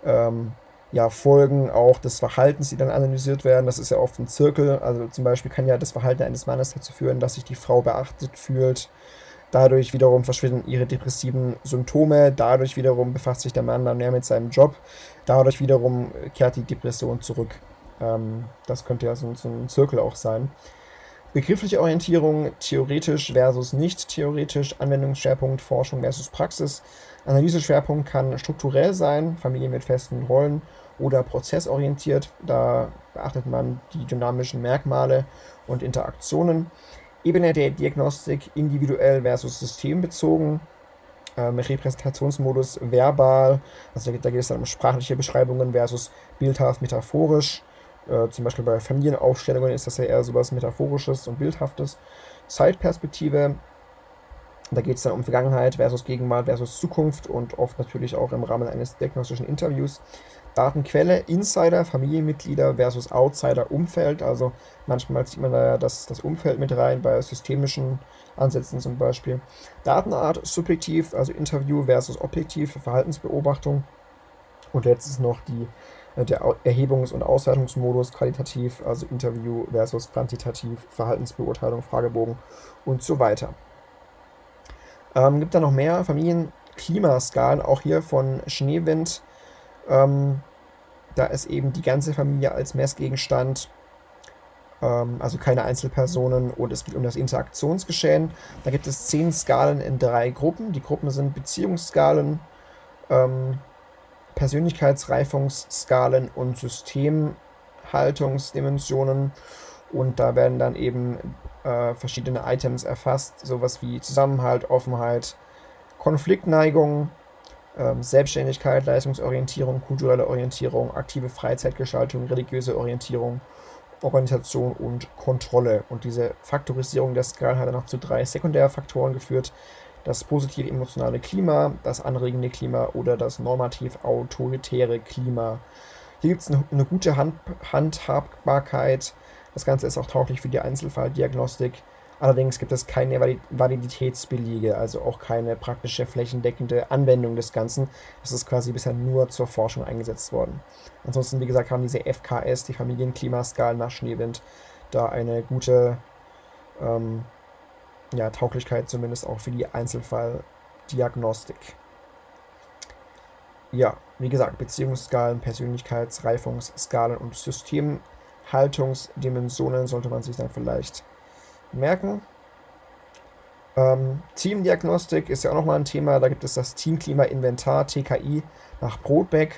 Folgen auch des Verhaltens, die dann analysiert werden. Das ist ja oft ein Zirkel. Also zum Beispiel kann ja das Verhalten eines Mannes dazu führen, dass sich die Frau beachtet fühlt. Dadurch wiederum verschwinden ihre depressiven Symptome. Dadurch wiederum befasst sich der Mann dann mehr mit seinem Job. Dadurch wiederum kehrt die Depression zurück. Das könnte ja so ein Zirkel auch sein. Begriffliche Orientierung, theoretisch versus nicht theoretisch, Anwendungsschwerpunkt, Forschung versus Praxis. Analyseschwerpunkt kann strukturell sein, Familie mit festen Rollen, oder prozessorientiert. Da beachtet man die dynamischen Merkmale und Interaktionen. Ebene der Diagnostik, individuell versus systembezogen. Repräsentationsmodus verbal, also da geht es dann um sprachliche Beschreibungen versus bildhaft metaphorisch. Zum Beispiel bei Familienaufstellungen ist das ja eher sowas Metaphorisches und Bildhaftes. Zeitperspektive, da geht es dann um Vergangenheit versus Gegenwart versus Zukunft und oft natürlich auch im Rahmen eines diagnostischen Interviews. Datenquelle, Insider, Familienmitglieder versus Outsider, Umfeld. Also manchmal zieht man da ja das Umfeld mit rein, bei systemischen Ansätzen zum Beispiel. Datenart, subjektiv, also Interview versus objektiv, Verhaltensbeobachtung. Und jetzt ist noch der Erhebungs- und Auswertungsmodus, qualitativ, also Interview versus quantitativ, Verhaltensbeurteilung, Fragebogen und so weiter. Gibt da noch mehr Familienklimaskalen, auch hier von Schneewind. Da ist eben die ganze Familie als Messgegenstand, also keine Einzelpersonen, und es geht um das Interaktionsgeschehen. Da gibt es 10 Skalen in 3 Gruppen. Die Gruppen sind Beziehungsskalen, Persönlichkeitsreifungsskalen und Systemhaltungsdimensionen. Und da werden dann eben verschiedene Items erfasst, sowas wie Zusammenhalt, Offenheit, Konfliktneigung, Selbstständigkeit, Leistungsorientierung, kulturelle Orientierung, aktive Freizeitgestaltung, religiöse Orientierung, Organisation und Kontrolle. Und diese Faktorisierung der Skalen hat dann noch zu 3 Sekundärfaktoren geführt: das positive emotionale Klima, das anregende Klima oder das normativ-autoritäre Klima. Hier gibt es eine gute Handhabbarkeit. Das Ganze ist auch tauglich für die Einzelfalldiagnostik. Allerdings gibt es keine Validitätsbelege, also auch keine praktische flächendeckende Anwendung des Ganzen. Das ist quasi bisher nur zur Forschung eingesetzt worden. Ansonsten, wie gesagt, haben diese FKS, die Familienklimaskalen nach Schneewind, da eine gute Tauglichkeit, zumindest auch für die Einzelfalldiagnostik. Ja, wie gesagt, Beziehungsskalen, Persönlichkeitsreifungsskalen und Systemhaltungsdimensionen sollte man sich dann vielleicht merken. Teamdiagnostik ist ja auch nochmal ein Thema. Da gibt es das Teamklima-Inventar TKI nach Brodbeck.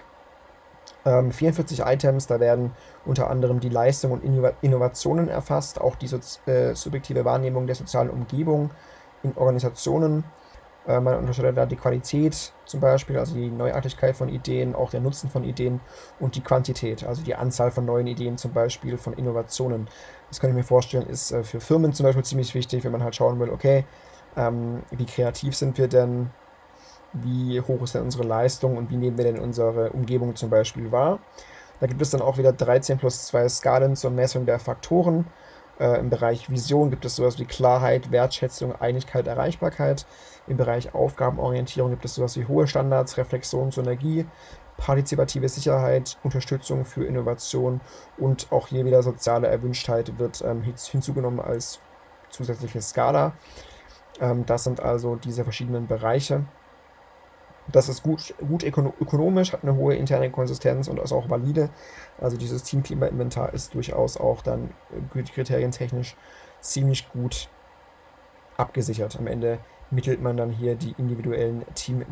44 Items, da werden unter anderem die Leistung und Innovationen erfasst, auch die subjektive Wahrnehmung der sozialen Umgebung in Organisationen. Man unterscheidet da die Qualität zum Beispiel, also die Neuartigkeit von Ideen, auch der Nutzen von Ideen und die Quantität, also die Anzahl von neuen Ideen zum Beispiel, von Innovationen. Das kann ich mir vorstellen, ist für Firmen zum Beispiel ziemlich wichtig, wenn man halt schauen will, okay, wie kreativ sind wir denn, wie hoch ist denn unsere Leistung und wie nehmen wir denn unsere Umgebung zum Beispiel wahr. Da gibt es dann auch wieder 13 plus 2 Skalen zur Messung der Faktoren. Im Bereich Vision gibt es sowas wie Klarheit, Wertschätzung, Einigkeit, Erreichbarkeit. Im Bereich Aufgabenorientierung gibt es sowas wie hohe Standards, Reflexion, Synergie, partizipative Sicherheit, Unterstützung für Innovation und auch hier wieder soziale Erwünschtheit wird hinzugenommen als zusätzliche Skala. Das sind also diese verschiedenen Bereiche. Das ist gut ökonomisch, hat eine hohe interne Konsistenz und ist auch valide. Also dieses Teamklima-Inventar ist durchaus auch dann kriterientechnisch ziemlich gut abgesichert. Am Ende mittelt man dann hier die individuellen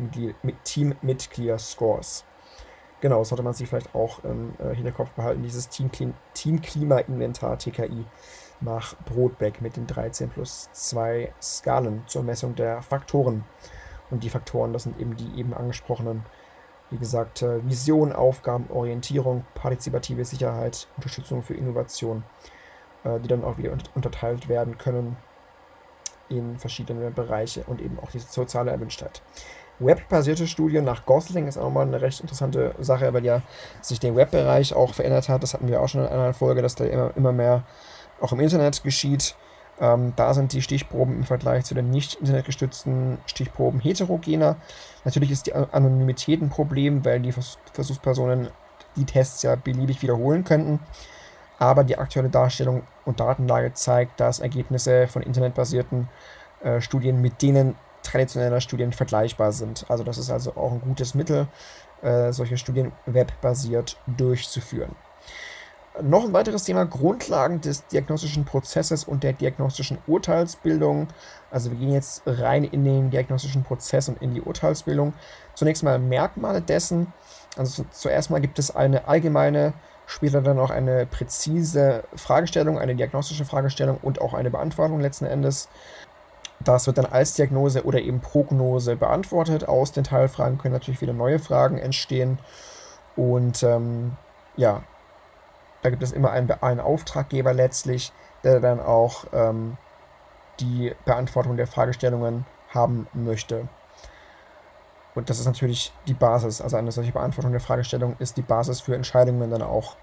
Teammitglieder-Scores. Genau, das sollte man sich vielleicht auch im Hinterkopf behalten, dieses Teamklima-Inventar TKI nach Brodbeck mit den 13 plus 2 Skalen zur Messung der Faktoren. Und die Faktoren, das sind eben die eben angesprochenen, wie gesagt, Vision, Aufgaben, Orientierung, partizipative Sicherheit, Unterstützung für Innovation, die dann auch wieder unterteilt werden können in verschiedene Bereiche und eben auch die soziale Erwünschtheit. Webbasierte Studien nach Gosling ist auch mal eine recht interessante Sache, weil ja sich der Webbereich auch verändert hat. Das hatten wir auch schon in einer Folge, dass da immer mehr auch im Internet geschieht. Da sind die Stichproben im Vergleich zu den nicht internetgestützten Stichproben heterogener. Natürlich ist die Anonymität ein Problem, weil die Versuchspersonen die Tests ja beliebig wiederholen könnten. Aber die aktuelle Darstellung und Datenlage zeigt, dass Ergebnisse von internetbasierten Studien mit denen traditioneller Studien vergleichbar sind. Also das ist also auch ein gutes Mittel, solche Studien webbasiert durchzuführen. Noch ein weiteres Thema, Grundlagen des diagnostischen Prozesses und der diagnostischen Urteilsbildung. Also wir gehen jetzt rein in den diagnostischen Prozess und in die Urteilsbildung. Zunächst mal Merkmale dessen. Also zuerst mal gibt es eine allgemeine, später dann auch eine präzise Fragestellung, eine diagnostische Fragestellung und auch eine Beantwortung letzten Endes. Das wird dann als Diagnose oder eben Prognose beantwortet. Aus den Teilfragen können natürlich wieder neue Fragen entstehen. Und ja, da gibt es immer einen Auftraggeber letztlich, der dann auch die Beantwortung der Fragestellungen haben möchte. Und das ist natürlich die Basis. Also eine solche Beantwortung der Fragestellung ist die Basis für Entscheidungen dann auch.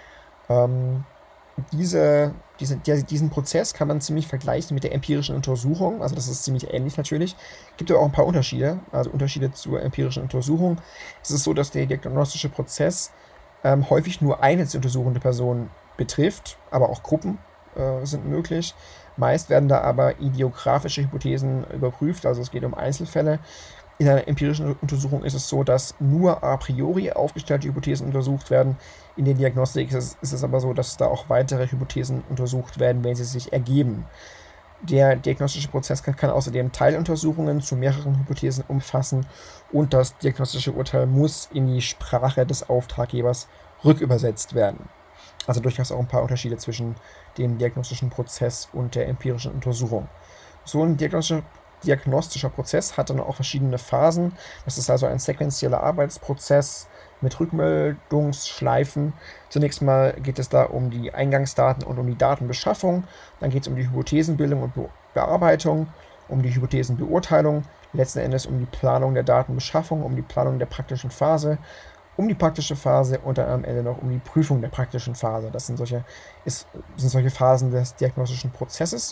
Diesen Prozess kann man ziemlich vergleichen mit der empirischen Untersuchung. Also das ist ziemlich ähnlich natürlich. Gibt aber auch ein paar Unterschiede. Also Unterschiede zur empirischen Untersuchung. Es ist so, dass der diagnostische Prozess häufig nur eine zu untersuchende Person betrifft, aber auch Gruppen sind möglich. Meist werden da aber idiografische Hypothesen überprüft, also es geht um Einzelfälle. In einer empirischen Untersuchung ist es so, dass nur a priori aufgestellte Hypothesen untersucht werden. In der Diagnostik ist es aber so, dass da auch weitere Hypothesen untersucht werden, wenn sie sich ergeben. Der diagnostische Prozess kann außerdem Teiluntersuchungen zu mehreren Hypothesen umfassen und das diagnostische Urteil muss in die Sprache des Auftraggebers rückübersetzt werden. Also durchaus auch ein paar Unterschiede zwischen dem diagnostischen Prozess und der empirischen Untersuchung. So ein diagnostischer Prozess hat dann auch verschiedene Phasen. Das ist also ein sequenzieller Arbeitsprozess mit Rückmeldungsschleifen. Zunächst mal geht es da um die Eingangsdaten und um die Datenbeschaffung. Dann geht es um die Hypothesenbildung und Bearbeitung, um die Hypothesenbeurteilung, letzten Endes um die Planung der Datenbeschaffung, um die Planung der praktischen Phase, um die praktische Phase und dann am Ende noch um die Prüfung der praktischen Phase. Das sind solche Phasen des diagnostischen Prozesses.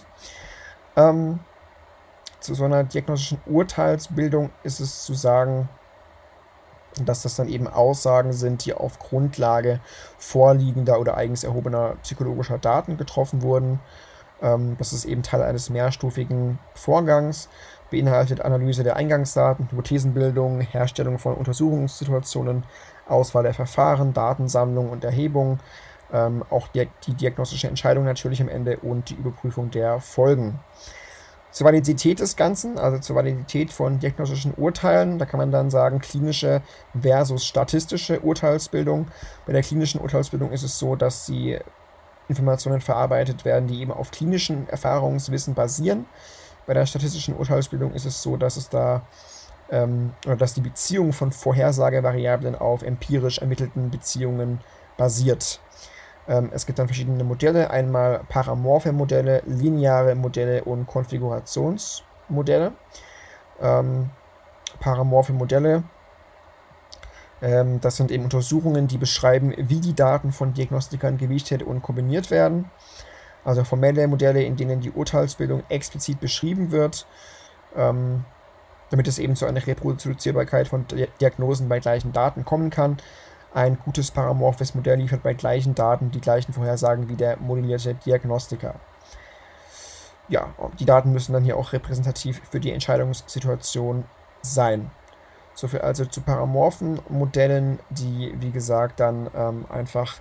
Zu so einer diagnostischen Urteilsbildung ist es zu sagen, dass das dann eben Aussagen sind, die auf Grundlage vorliegender oder eigens erhobener psychologischer Daten getroffen wurden. Das ist eben Teil eines mehrstufigen Vorgangs, beinhaltet Analyse der Eingangsdaten, Hypothesenbildung, Herstellung von Untersuchungssituationen, Auswahl der Verfahren, Datensammlung und Erhebung, auch die diagnostische Entscheidung natürlich am Ende und die Überprüfung der Folgen. Zur Validität des Ganzen, also zur Validität von diagnostischen Urteilen, da kann man dann sagen, klinische versus statistische Urteilsbildung. Bei der klinischen Urteilsbildung ist es so, dass die Informationen verarbeitet werden, die eben auf klinischen Erfahrungswissen basieren. Bei der statistischen Urteilsbildung ist es so, dass dass die Beziehung von Vorhersagevariablen auf empirisch ermittelten Beziehungen basiert. Es gibt dann verschiedene Modelle, einmal paramorphe Modelle, lineare Modelle und Konfigurationsmodelle. Paramorphe Modelle, das sind eben Untersuchungen, die beschreiben, wie die Daten von Diagnostikern gewichtet und kombiniert werden. Also formelle Modelle, in denen die Urteilsbildung explizit beschrieben wird, damit es eben zu einer Reproduzierbarkeit von Diagnosen bei gleichen Daten kommen kann. Ein gutes paramorphes Modell liefert bei gleichen Daten die gleichen Vorhersagen wie der modellierte Diagnostiker. Ja, die Daten müssen dann hier auch repräsentativ für die Entscheidungssituation sein. Soviel also zu paramorphen Modellen, die, wie gesagt, dann einfach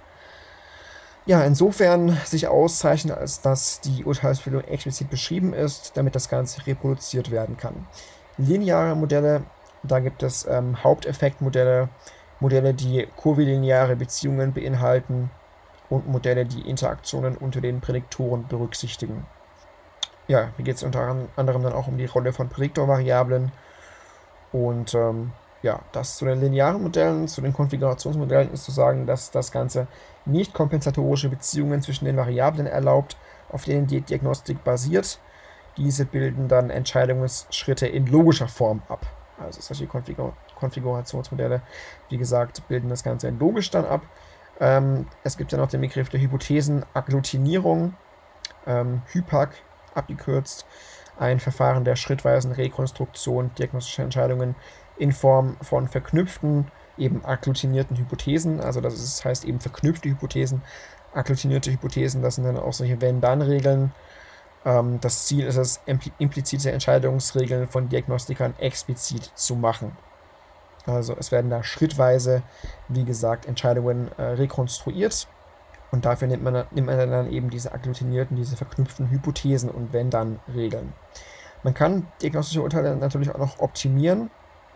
insofern sich auszeichnen, als dass die Urteilsbildung explizit beschrieben ist, damit das Ganze reproduziert werden kann. Lineare Modelle, da gibt es Haupteffektmodelle, Modelle, die kurvilineare Beziehungen beinhalten und Modelle, die Interaktionen unter den Prädiktoren berücksichtigen. Ja, hier geht es unter anderem dann auch um die Rolle von Prädiktorvariablen und das zu den linearen Modellen, zu den Konfigurationsmodellen ist zu sagen, dass das Ganze nicht kompensatorische Beziehungen zwischen den Variablen erlaubt, auf denen die Diagnostik basiert. Diese bilden dann Entscheidungsschritte in logischer Form ab. Also solche Konfigurationsmodelle, wie gesagt, bilden das Ganze logisch dann ab. Es gibt ja noch den Begriff der Hypothesenagglutinierung, HYPAC abgekürzt, ein Verfahren der schrittweisen Rekonstruktion diagnostischer Entscheidungen in Form von verknüpften, eben agglutinierten Hypothesen. Also das heißt eben verknüpfte Hypothesen, agglutinierte Hypothesen, das sind dann auch solche Wenn-Dann-Regeln. Das Ziel ist es, implizite Entscheidungsregeln von Diagnostikern explizit zu machen. Also es werden da schrittweise, wie gesagt, Entscheidungen rekonstruiert und dafür nimmt man dann eben diese agglutinierten, diese verknüpften Hypothesen und Wenn-Dann-Regeln. Man kann diagnostische Urteile natürlich auch noch optimieren.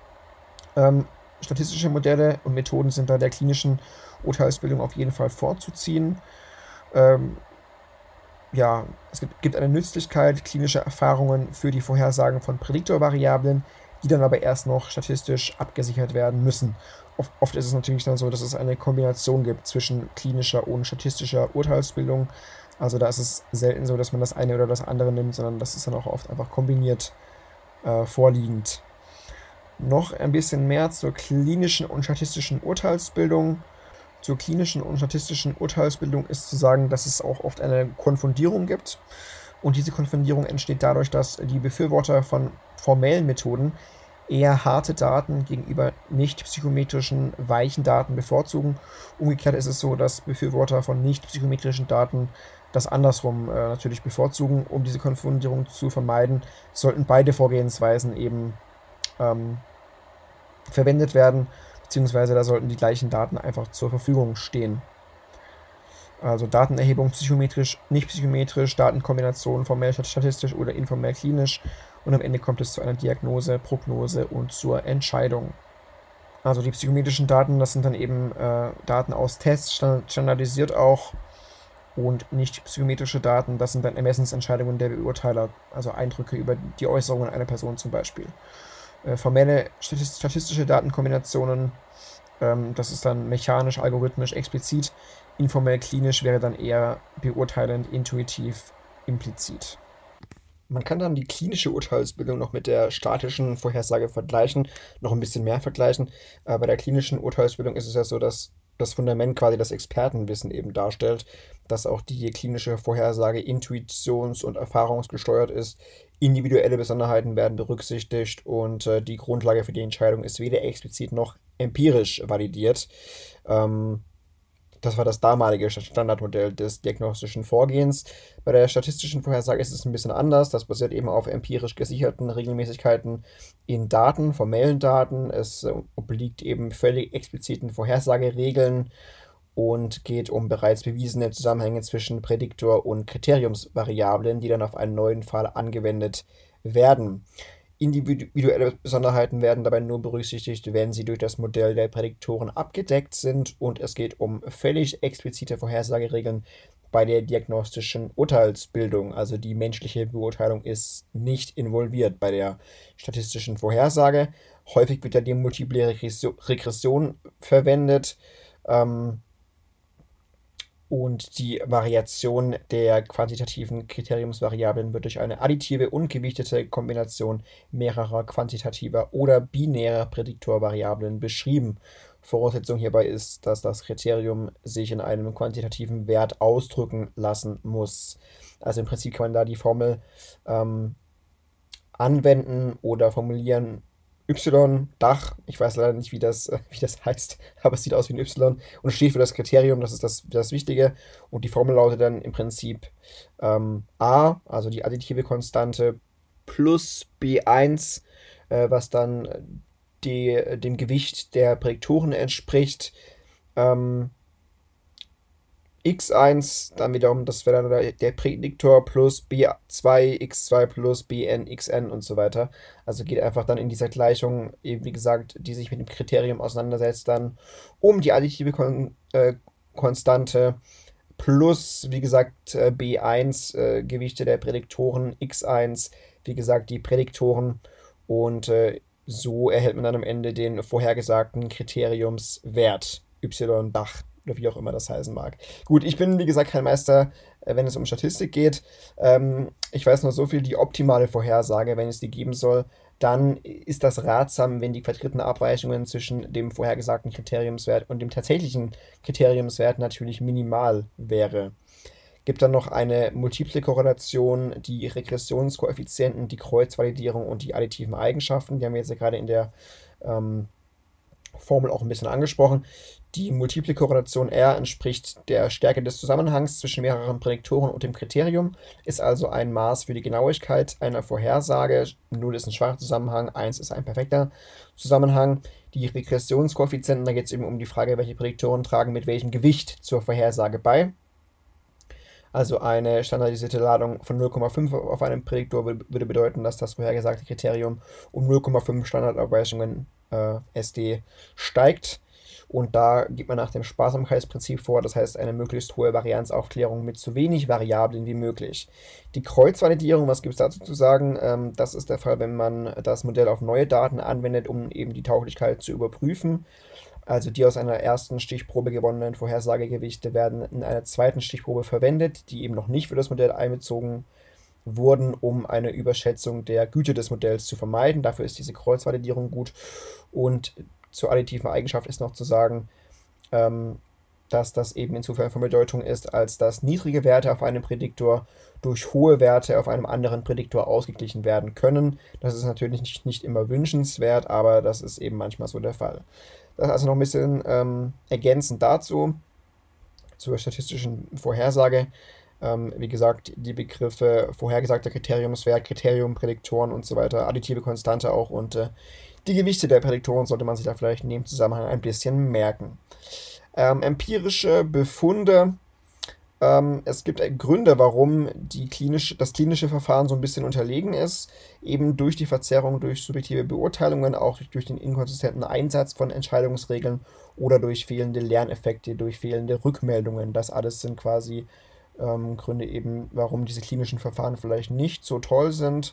Statistische Modelle und Methoden sind bei der klinischen Urteilsbildung auf jeden Fall vorzuziehen. Es gibt eine Nützlichkeit klinischer Erfahrungen für die Vorhersagen von Prädiktorvariablen, die dann aber erst noch statistisch abgesichert werden müssen. Oft ist es natürlich dann so, dass es eine Kombination gibt zwischen klinischer und statistischer Urteilsbildung. Also da ist es selten so, dass man das eine oder das andere nimmt, sondern das ist dann auch oft einfach kombiniert vorliegend. Noch ein bisschen mehr zur klinischen und statistischen Urteilsbildung. Zur klinischen und statistischen Urteilsbildung ist zu sagen, dass es auch oft eine Konfundierung gibt. Und diese Konfundierung entsteht dadurch, dass die Befürworter von formellen Methoden eher harte Daten gegenüber nicht psychometrischen, weichen Daten bevorzugen. Umgekehrt ist es so, dass Befürworter von nicht psychometrischen Daten das andersrum natürlich bevorzugen. Um diese Konfundierung zu vermeiden, sollten beide Vorgehensweisen eben verwendet werden, beziehungsweise da sollten die gleichen Daten einfach zur Verfügung stehen. Also Datenerhebung psychometrisch, nicht psychometrisch, Datenkombination formell statistisch oder informell klinisch und am Ende kommt es zu einer Diagnose, Prognose und zur Entscheidung. Also die psychometrischen Daten, das sind dann eben Daten aus Tests, standardisiert auch, und nicht psychometrische Daten, das sind dann Ermessensentscheidungen der Beurteiler, also Eindrücke über die Äußerungen einer Person zum Beispiel. Formelle statistische Datenkombinationen, das ist dann mechanisch, algorithmisch, explizit. Informell klinisch wäre dann eher beurteilend, intuitiv, implizit. Man kann dann die klinische Urteilsbildung noch mit der statischen Vorhersage vergleichen, noch ein bisschen mehr vergleichen. Bei der klinischen Urteilsbildung ist es ja so, dass das Fundament quasi das Expertenwissen eben darstellt, dass auch die klinische Vorhersage intuitions- und erfahrungsgesteuert ist. Individuelle Besonderheiten werden berücksichtigt und die Grundlage für die Entscheidung ist weder explizit noch empirisch validiert. Das war das damalige Standardmodell des diagnostischen Vorgehens. Bei der statistischen Vorhersage ist es ein bisschen anders. Das basiert eben auf empirisch gesicherten Regelmäßigkeiten in Daten, formellen Daten. Es obliegt eben völlig expliziten Vorhersageregeln und geht um bereits bewiesene Zusammenhänge zwischen Prädiktor- und Kriteriumsvariablen, die dann auf einen neuen Fall angewendet werden. Individuelle Besonderheiten werden dabei nur berücksichtigt, wenn sie durch das Modell der Prädiktoren abgedeckt sind, und es geht um völlig explizite Vorhersageregeln bei der diagnostischen Urteilsbildung. Also die menschliche Beurteilung ist nicht involviert bei der statistischen Vorhersage. Häufig wird ja die multiple Regression verwendet. Und die Variation der quantitativen Kriteriumsvariablen wird durch eine additive und gewichtete Kombination mehrerer quantitativer oder binärer Prädiktorvariablen beschrieben. Voraussetzung hierbei ist, dass das Kriterium sich in einem quantitativen Wert ausdrücken lassen muss. Also im Prinzip kann man da die Formel anwenden oder formulieren: Y-Dach, ich weiß leider nicht, wie das heißt, aber es sieht aus wie ein Y und steht für das Kriterium, das ist das Wichtige. Und die Formel lautet dann im Prinzip A, also die additive Konstante, plus B1, was dann dem Gewicht der Prädiktoren entspricht. x1, dann wiederum, das wäre dann der Prädiktor, plus b2, x2 plus bn, xn und so weiter. Also geht einfach dann in dieser Gleichung, eben wie gesagt, die sich mit dem Kriterium auseinandersetzt, dann um die additive Konstante plus, wie gesagt, b1, Gewichte der Prädiktoren, x1, wie gesagt, die Prädiktoren, und so erhält man dann am Ende den vorhergesagten Kriteriumswert, y-Dach, oder wie auch immer das heißen mag. Gut, ich bin, wie gesagt, kein Meister, wenn es um Statistik geht. Ich weiß nur so viel: die optimale Vorhersage, wenn es die geben soll, dann ist das ratsam, wenn die quadrierten Abweichungen zwischen dem vorhergesagten Kriteriumswert und dem tatsächlichen Kriteriumswert natürlich minimal wäre. Gibt dann noch eine multiple Korrelation, die Regressionskoeffizienten, die Kreuzvalidierung und die additiven Eigenschaften. Die haben wir jetzt ja gerade in der Formel auch ein bisschen angesprochen. Die multiple Korrelation R entspricht der Stärke des Zusammenhangs zwischen mehreren Prädiktoren und dem Kriterium, ist also ein Maß für die Genauigkeit einer Vorhersage. 0 ist ein schwacher Zusammenhang, 1 ist ein perfekter Zusammenhang. Die Regressionskoeffizienten, da geht es eben um die Frage, welche Prädiktoren tragen mit welchem Gewicht zur Vorhersage bei. Also eine standardisierte Ladung von 0,5 auf einem Prädiktor würde bedeuten, dass das vorhergesagte Kriterium um 0,5 Standardabweichungen SD steigt. Und da geht man nach dem Sparsamkeitsprinzip vor, das heißt eine möglichst hohe Varianzaufklärung mit so wenig Variablen wie möglich. Die Kreuzvalidierung, was gibt es dazu zu sagen? Das ist der Fall, wenn man das Modell auf neue Daten anwendet, um eben die Tauglichkeit zu überprüfen. Also die aus einer ersten Stichprobe gewonnenen Vorhersagegewichte werden in einer zweiten Stichprobe verwendet, die eben noch nicht für das Modell einbezogen wurden, um eine Überschätzung der Güte des Modells zu vermeiden. Dafür ist diese Kreuzvalidierung gut. Und zur additiven Eigenschaft ist noch zu sagen, dass das eben insofern von Bedeutung ist, als dass niedrige Werte auf einem Prädiktor durch hohe Werte auf einem anderen Prädiktor ausgeglichen werden können. Das ist natürlich nicht immer wünschenswert, aber das ist eben manchmal so der Fall. Das ist also noch ein bisschen ergänzend dazu, zur statistischen Vorhersage. Wie gesagt, die Begriffe vorhergesagter Kriteriumswert, Kriterium, Prädiktoren und so weiter, additive Konstante auch, und die Gewichte der Prädiktoren sollte man sich da vielleicht in dem Zusammenhang ein bisschen merken. Empirische Befunde. Es gibt Gründe, warum das klinische Verfahren so ein bisschen unterlegen ist, eben durch die Verzerrung durch subjektive Beurteilungen, auch durch den inkonsistenten Einsatz von Entscheidungsregeln oder durch fehlende Lerneffekte, durch fehlende Rückmeldungen. Das alles sind quasi Gründe eben, warum diese klinischen Verfahren vielleicht nicht so toll sind.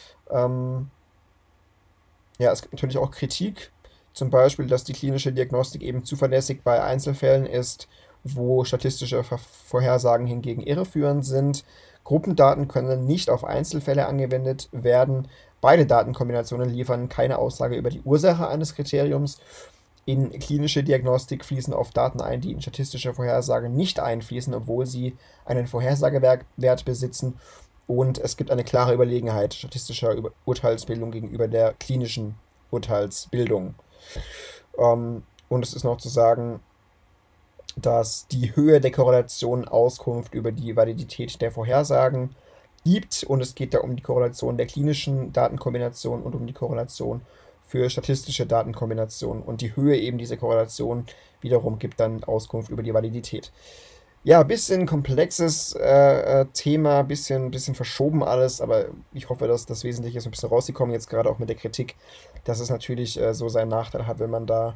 Ja, es gibt natürlich auch Kritik, zum Beispiel, dass die klinische Diagnostik eben zuverlässig bei Einzelfällen ist, wo statistische Vorhersagen hingegen irreführend sind. Gruppendaten können nicht auf Einzelfälle angewendet werden. Beide Datenkombinationen liefern keine Aussage über die Ursache eines Kriteriums. In klinische Diagnostik fließen oft Daten ein, die in statistische Vorhersagen nicht einfließen, obwohl sie einen Vorhersagewert besitzen. Und es gibt eine klare Überlegenheit statistischer Urteilsbildung gegenüber der klinischen Urteilsbildung. Und es ist noch zu sagen, dass die Höhe der Korrelation Auskunft über die Validität der Vorhersagen gibt. Und es geht da um die Korrelation der klinischen Datenkombination und um die Korrelation für statistische Datenkombinationen. Und die Höhe eben dieser Korrelation wiederum gibt dann Auskunft über die Validität. Ja, bisschen komplexes Thema, bisschen verschoben alles, aber ich hoffe, dass das Wesentliche ist ein bisschen rausgekommen, jetzt gerade auch mit der Kritik, dass es natürlich so seinen Nachteil hat, wenn man da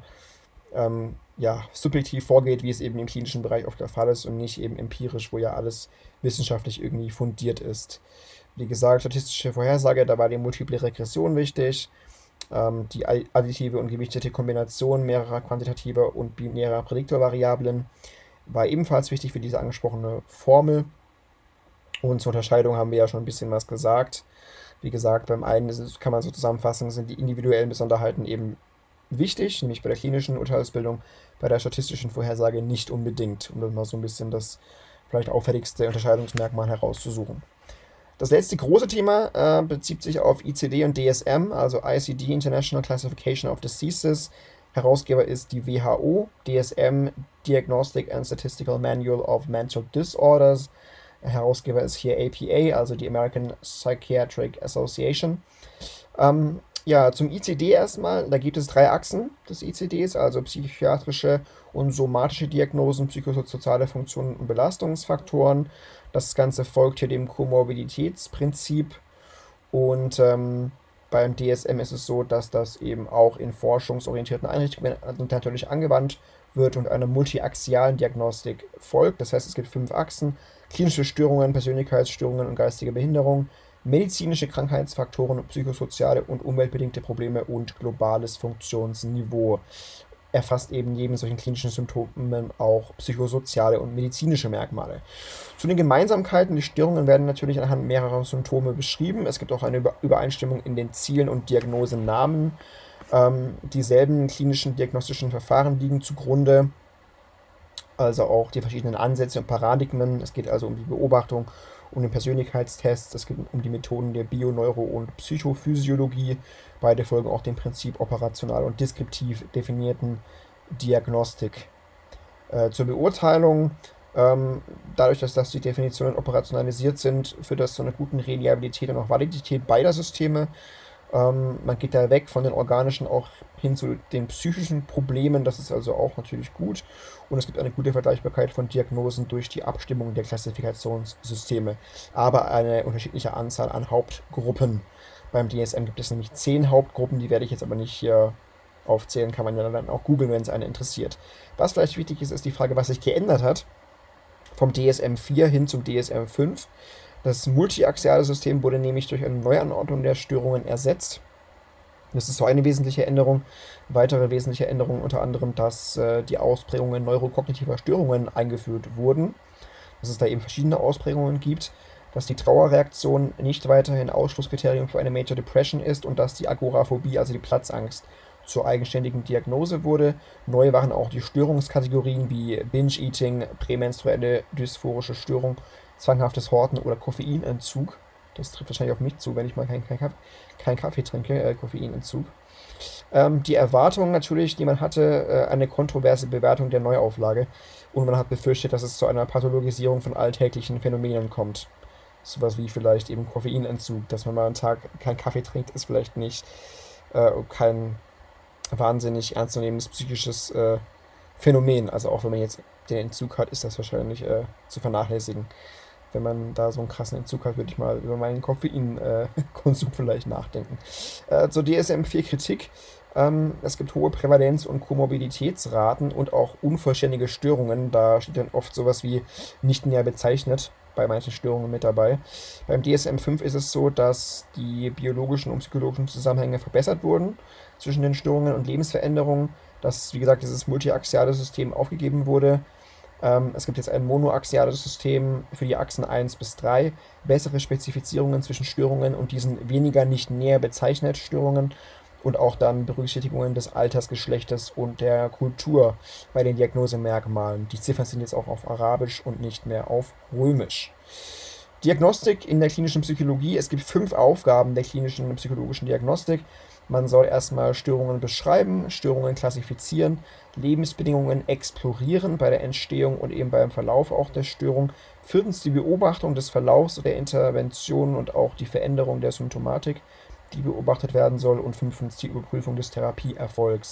ja, subjektiv vorgeht, wie es eben im klinischen Bereich oft der Fall ist und nicht eben empirisch, wo ja alles wissenschaftlich irgendwie fundiert ist. Wie gesagt, statistische Vorhersage, da war die multiple Regression wichtig, die additive und gewichtete Kombination mehrerer quantitativer und binärer Prädiktorvariablen war ebenfalls wichtig für diese angesprochene Formel. Und zur Unterscheidung haben wir ja schon ein bisschen was gesagt. Wie gesagt, beim einen kann man so zusammenfassen, sind die individuellen Besonderheiten eben wichtig, nämlich bei der klinischen Urteilsbildung, bei der statistischen Vorhersage nicht unbedingt, um dann mal so ein bisschen das vielleicht auffälligste Unterscheidungsmerkmal herauszusuchen. Das letzte große Thema bezieht sich auf ICD und DSM, also ICD International Classification of Diseases. Herausgeber ist die WHO, DSM Diagnostic and Statistical Manual of Mental Disorders. Herausgeber ist hier APA, also die American Psychiatric Association. Ja, zum ICD erstmal, da gibt es 3 Achsen des ICDs, also psychiatrische und somatische Diagnosen, psychosoziale Funktionen und Belastungsfaktoren. Das Ganze folgt hier dem Komorbiditätsprinzip und beim DSM ist es so, dass das eben auch in forschungsorientierten Einrichtungen natürlich angewandt wird und einer multiaxialen Diagnostik folgt. Das heißt, es gibt 5 Achsen: klinische Störungen, Persönlichkeitsstörungen und geistige Behinderung, medizinische Krankheitsfaktoren, psychosoziale und umweltbedingte Probleme und globales Funktionsniveau. Erfasst eben neben solchen klinischen Symptomen auch psychosoziale und medizinische Merkmale. Zu den Gemeinsamkeiten: die Störungen werden natürlich anhand mehrerer Symptome beschrieben. Es gibt auch eine Übereinstimmung in den Zielen und Diagnosenamen. Dieselben klinischen diagnostischen Verfahren liegen zugrunde, also auch die verschiedenen Ansätze und Paradigmen. Es geht also um die Beobachtung, um den Persönlichkeitstest, es geht um die Methoden der Bio-, Neuro- und Psychophysiologie. Beide folgen auch dem Prinzip operational und deskriptiv definierten Diagnostik. Zur Beurteilung: dadurch, dass die Definitionen operationalisiert sind, führt das zu einer guten Reliabilität und auch Validität beider Systeme. Man geht da weg von den organischen auch hin zu den psychischen Problemen, das ist also auch natürlich gut. Und es gibt eine gute Vergleichbarkeit von Diagnosen durch die Abstimmung der Klassifikationssysteme, aber eine unterschiedliche Anzahl an Hauptgruppen. Beim DSM gibt es nämlich 10 Hauptgruppen, die werde ich jetzt aber nicht hier aufzählen, kann man ja dann auch googeln, wenn es einen interessiert. Was vielleicht wichtig ist, ist die Frage, was sich geändert hat vom DSM 4 hin zum DSM 5. Das multiaxiale System wurde nämlich durch eine Neuanordnung der Störungen ersetzt. Das ist so eine wesentliche Änderung. Weitere wesentliche Änderungen unter anderem, dass die Ausprägungen neurokognitiver Störungen eingeführt wurden, dass es da eben verschiedene Ausprägungen gibt, dass die Trauerreaktion nicht weiterhin Ausschlusskriterium für eine Major Depression ist und dass die Agoraphobie, also die Platzangst, zur eigenständigen Diagnose wurde. Neu waren auch die Störungskategorien wie Binge-Eating, prämenstruelle dysphorische Störung, zwanghaftes Horten oder Koffeinentzug. Das trifft wahrscheinlich auf mich zu, wenn ich mal keinen Kaffee trinke, Koffeinentzug. Die Erwartung natürlich, die man hatte, eine kontroverse Bewertung der Neuauflage, und man hat befürchtet, dass es zu einer Pathologisierung von alltäglichen Phänomenen kommt. Sowas wie vielleicht eben Koffeinentzug, dass man mal einen Tag keinen Kaffee trinkt, ist vielleicht nicht kein wahnsinnig ernstzunehmendes psychisches Phänomen. Also auch wenn man jetzt den Entzug hat, ist das wahrscheinlich zu vernachlässigen. Wenn man da so einen krassen Entzug hat, würde ich mal über meinen Koffeinkonsum vielleicht nachdenken. Zur DSM-4 Kritik. Es gibt hohe Prävalenz- und Komorbiditätsraten und auch unvollständige Störungen. Da steht dann oft sowas wie nicht näher bezeichnet bei manchen Störungen mit dabei. Beim DSM-5 ist es so, dass die biologischen und psychologischen Zusammenhänge verbessert wurden zwischen den Störungen und Lebensveränderungen, dass, wie gesagt, dieses multiaxiale System aufgegeben wurde. Es gibt jetzt ein monoaxiales System für die Achsen 1 bis 3, bessere Spezifizierungen zwischen Störungen und diesen weniger nicht näher bezeichnet Störungen und auch dann Berücksichtigungen des Alters, Geschlechtes und der Kultur bei den Diagnosemerkmalen. Die Ziffern sind jetzt auch auf Arabisch und nicht mehr auf Römisch. Diagnostik in der klinischen Psychologie. Es gibt 5 Aufgaben der klinischen und psychologischen Diagnostik. Man soll erstmal Störungen beschreiben, Störungen klassifizieren, Lebensbedingungen explorieren bei der Entstehung und eben beim Verlauf auch der Störung. 4. die Beobachtung des Verlaufs der Interventionen und auch die Veränderung der Symptomatik, die beobachtet werden soll. Und 5. die Überprüfung des Therapieerfolgs.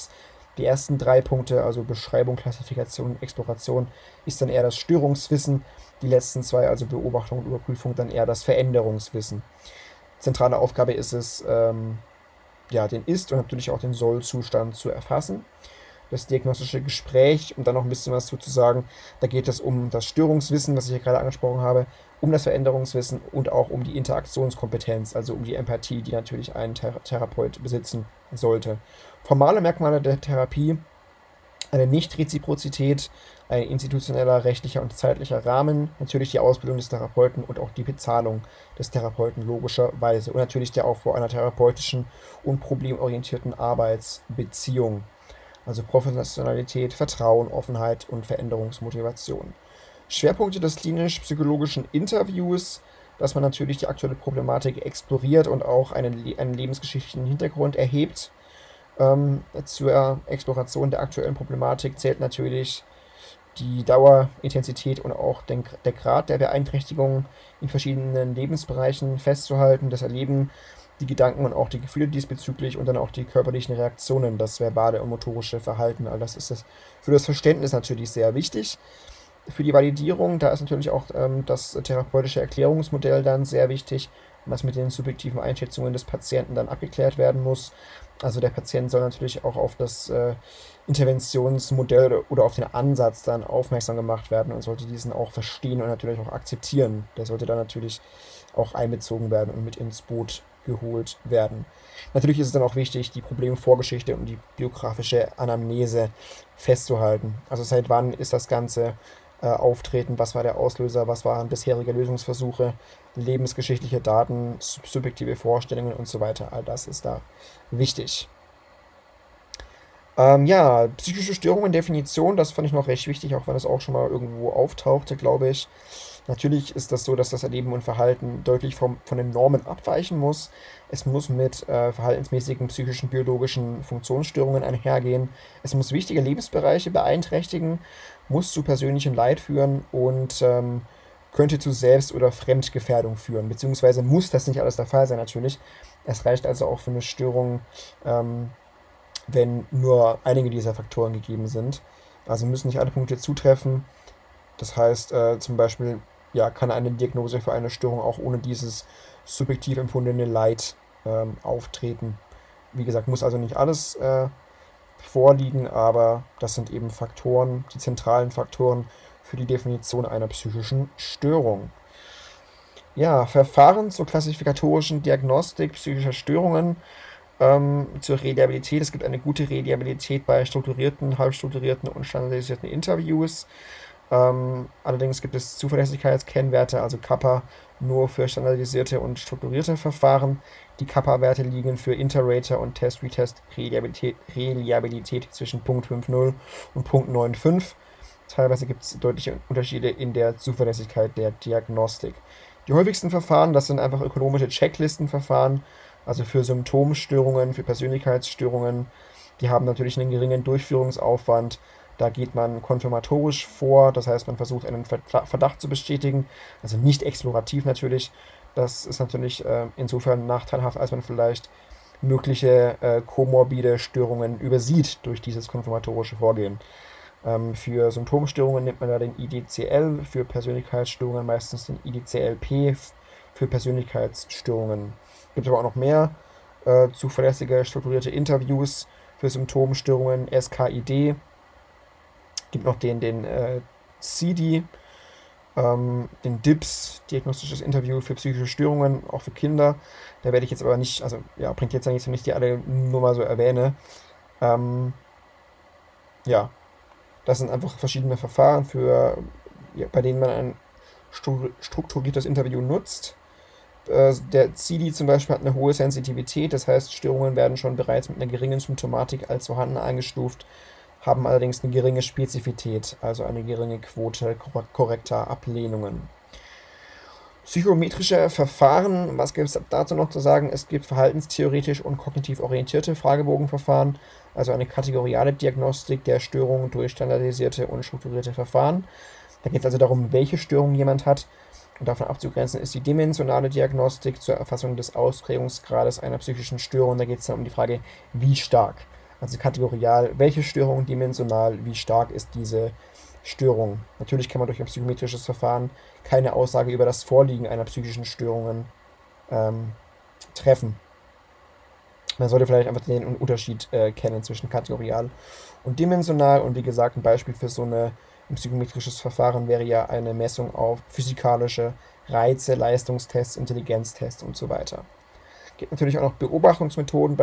Die ersten 3 Punkte, also Beschreibung, Klassifikation und Exploration, ist dann eher das Störungswissen. Die letzten 2, also Beobachtung und Überprüfung, dann eher das Veränderungswissen. Zentrale Aufgabe ist es, den Ist- und natürlich auch den Soll-Zustand zu erfassen. Das diagnostische Gespräch, um dann noch ein bisschen was zu sagen, da geht es um das Störungswissen, was ich hier gerade angesprochen habe, um das Veränderungswissen und auch um die Interaktionskompetenz, also um die Empathie, die natürlich ein Therapeut besitzen sollte. Formale Merkmale der Therapie: eine Nichtreziprozität, ein institutioneller, rechtlicher und zeitlicher Rahmen, natürlich die Ausbildung des Therapeuten und auch die Bezahlung des Therapeuten logischerweise und natürlich der Aufbau einer therapeutischen und problemorientierten Arbeitsbeziehung. Also Professionalität, Vertrauen, Offenheit und Veränderungsmotivation. Schwerpunkte des klinisch-psychologischen Interviews, dass man natürlich die aktuelle Problematik exploriert und auch einen lebensgeschichtlichen Hintergrund erhebt. Zur Exploration der aktuellen Problematik zählt natürlich die Dauer, Intensität und auch der Grad der Beeinträchtigung in verschiedenen Lebensbereichen festzuhalten, das Erleben, die Gedanken und auch die Gefühle diesbezüglich und dann auch die körperlichen Reaktionen, das verbale und motorische Verhalten. All das ist für das Verständnis natürlich sehr wichtig. Für die Validierung, da ist natürlich auch das therapeutische Erklärungsmodell dann sehr wichtig, was mit den subjektiven Einschätzungen des Patienten dann abgeklärt werden muss. Also der Patient soll natürlich auch auf das Interventionsmodell oder auf den Ansatz dann aufmerksam gemacht werden und sollte diesen auch verstehen und natürlich auch akzeptieren. Der sollte dann natürlich auch einbezogen werden und mit ins Boot geholt werden. Natürlich ist es dann auch wichtig, die Problemvorgeschichte und die biografische Anamnese festzuhalten. Also seit wann ist das Ganze auftreten, was war der Auslöser, was waren bisherige Lösungsversuche, lebensgeschichtliche Daten, subjektive Vorstellungen und so weiter. All das ist da wichtig. Psychische Störungen, Definition, das fand ich noch recht wichtig, auch wenn es auch schon mal irgendwo auftauchte, glaube ich. Natürlich ist das so, dass das Erleben und Verhalten deutlich von den Normen abweichen muss. Es muss mit verhaltensmäßigen psychischen, biologischen Funktionsstörungen einhergehen. Es muss wichtige Lebensbereiche beeinträchtigen, muss zu persönlichem Leid führen und könnte zu Selbst- oder Fremdgefährdung führen. Beziehungsweise muss das nicht alles der Fall sein, natürlich. Es reicht also auch für eine Störung, wenn nur einige dieser Faktoren gegeben sind. Also müssen nicht alle Punkte zutreffen. Das heißt, zum Beispiel kann eine Diagnose für eine Störung auch ohne dieses subjektiv empfundene Leid auftreten. Wie gesagt, muss also nicht alles vorliegen, aber das sind eben Faktoren, die zentralen Faktoren für die Definition einer psychischen Störung. Ja, Verfahren zur klassifikatorischen Diagnostik psychischer Störungen, zur Reliabilität. Es gibt eine gute Reliabilität bei strukturierten, halbstrukturierten und standardisierten Interviews. Allerdings gibt es Zuverlässigkeitskennwerte, also Kappa, nur für standardisierte und strukturierte Verfahren. Die Kappa-Werte liegen für Inter-Rater und Test-Retest-Reliabilität zwischen Punkt 5.0 und Punkt 9.5. Teilweise gibt es deutliche Unterschiede in der Zuverlässigkeit der Diagnostik. Die häufigsten Verfahren, das sind einfach ökonomische Checklistenverfahren, also für Symptomstörungen, für Persönlichkeitsstörungen. Die haben natürlich einen geringen Durchführungsaufwand. Da geht man konfirmatorisch vor, das heißt, man versucht einen Verdacht zu bestätigen, also nicht explorativ natürlich. Das ist natürlich insofern nachteilhaft, als man vielleicht mögliche komorbide Störungen übersieht durch dieses konfirmatorische Vorgehen. Für Symptomstörungen nimmt man da den IDCL, für Persönlichkeitsstörungen meistens den IDCLP, für Persönlichkeitsstörungen. Gibt aber auch noch mehr zuverlässige, strukturierte Interviews für Symptomstörungen, SKID. Gibt noch den CD, den DIPS, Diagnostisches Interview für psychische Störungen, auch für Kinder. Da werde ich jetzt aber nicht, bringt jetzt nichts, wenn ich die alle nur mal so erwähne. Das sind einfach verschiedene Verfahren, bei denen man ein strukturiertes Interview nutzt. Der CD zum Beispiel hat eine hohe Sensitivität, das heißt, Störungen werden schon bereits mit einer geringen Symptomatik als vorhanden eingestuft, haben allerdings eine geringe Spezifität, also eine geringe Quote korrekter Ablehnungen. Psychometrische Verfahren, was gibt es dazu noch zu sagen? Es gibt verhaltenstheoretisch und kognitiv orientierte Fragebogenverfahren, also eine kategoriale Diagnostik der Störungen durch standardisierte und strukturierte Verfahren. Da geht es also darum, welche Störung jemand hat. Und davon abzugrenzen ist die dimensionale Diagnostik zur Erfassung des Ausprägungsgrades einer psychischen Störung. Da geht es dann um die Frage, wie stark. Also kategorial, welche Störung, dimensional, wie stark ist diese Störung. Natürlich kann man durch ein psychometrisches Verfahren keine Aussage über das Vorliegen einer psychischen Störung ähm, treffen. Man sollte vielleicht einfach den Unterschied kennen zwischen kategorial und dimensional. Und wie gesagt, ein Beispiel für ein psychometrisches Verfahren wäre ja eine Messung auf physikalische Reize, Leistungstests, Intelligenztests und so weiter. Es gibt natürlich auch noch Beobachtungsmethoden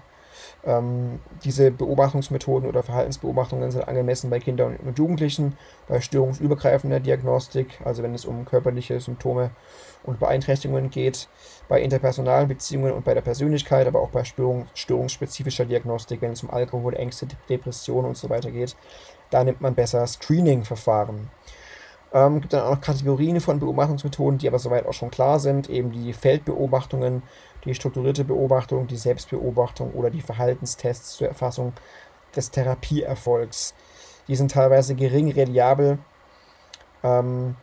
diese Beobachtungsmethoden oder Verhaltensbeobachtungen sind angemessen bei Kindern und Jugendlichen, bei störungsübergreifender Diagnostik, also wenn es um körperliche Symptome und Beeinträchtigungen geht, bei interpersonalen Beziehungen und bei der Persönlichkeit, aber auch bei störungsspezifischer Diagnostik, wenn es um Alkohol, Ängste, Depressionen und so weiter geht. Da nimmt man besser Screening-Verfahren. Gibt dann auch noch Kategorien von Beobachtungsmethoden, die aber soweit auch schon klar sind, eben die Feldbeobachtungen, die strukturierte Beobachtung, die Selbstbeobachtung oder die Verhaltenstests zur Erfassung des Therapieerfolgs. Die sind teilweise gering reliabel ähm,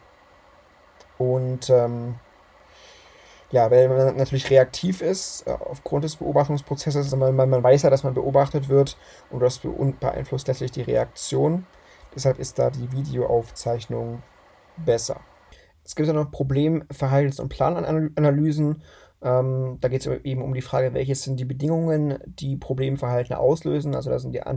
ja, weil man natürlich reaktiv ist aufgrund des Beobachtungsprozesses. Man weiß ja, dass man beobachtet wird und das beeinflusst letztlich die Reaktion. Deshalb ist da die Videoaufzeichnung besser. Es gibt ja noch Verhaltens- und Plananalysen. Da geht es eben um die Frage, welche sind die Bedingungen, die Problemverhalten auslösen. Also da sind die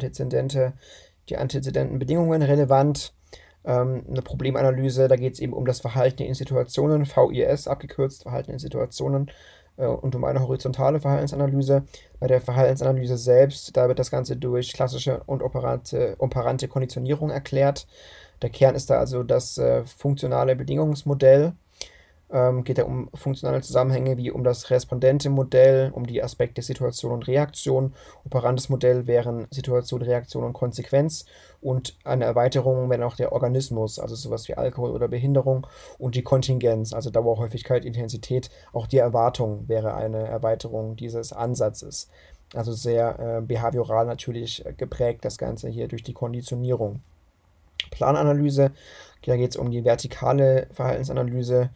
antezedenten Bedingungen relevant. Eine Problemanalyse, da geht es eben um das Verhalten in Situationen, VIS abgekürzt, Verhalten in Situationen, und um eine horizontale Verhaltensanalyse. Bei der Verhaltensanalyse selbst, da wird das Ganze durch klassische und operante Konditionierung erklärt. Der Kern ist da also das funktionale Bedingungsmodell. Geht ja um funktionale Zusammenhänge wie um das respondente Modell, um die Aspekte Situation und Reaktion. Operantes Modell wären Situation, Reaktion und Konsequenz und eine Erweiterung, wenn auch der Organismus, also sowas wie Alkohol oder Behinderung und die Kontingenz, also Dauer, Häufigkeit, Intensität. Auch die Erwartung wäre eine Erweiterung dieses Ansatzes. Also sehr behavioral natürlich geprägt, das Ganze hier durch die Konditionierung. Plananalyse, da geht es um die vertikale Verhaltensanalyse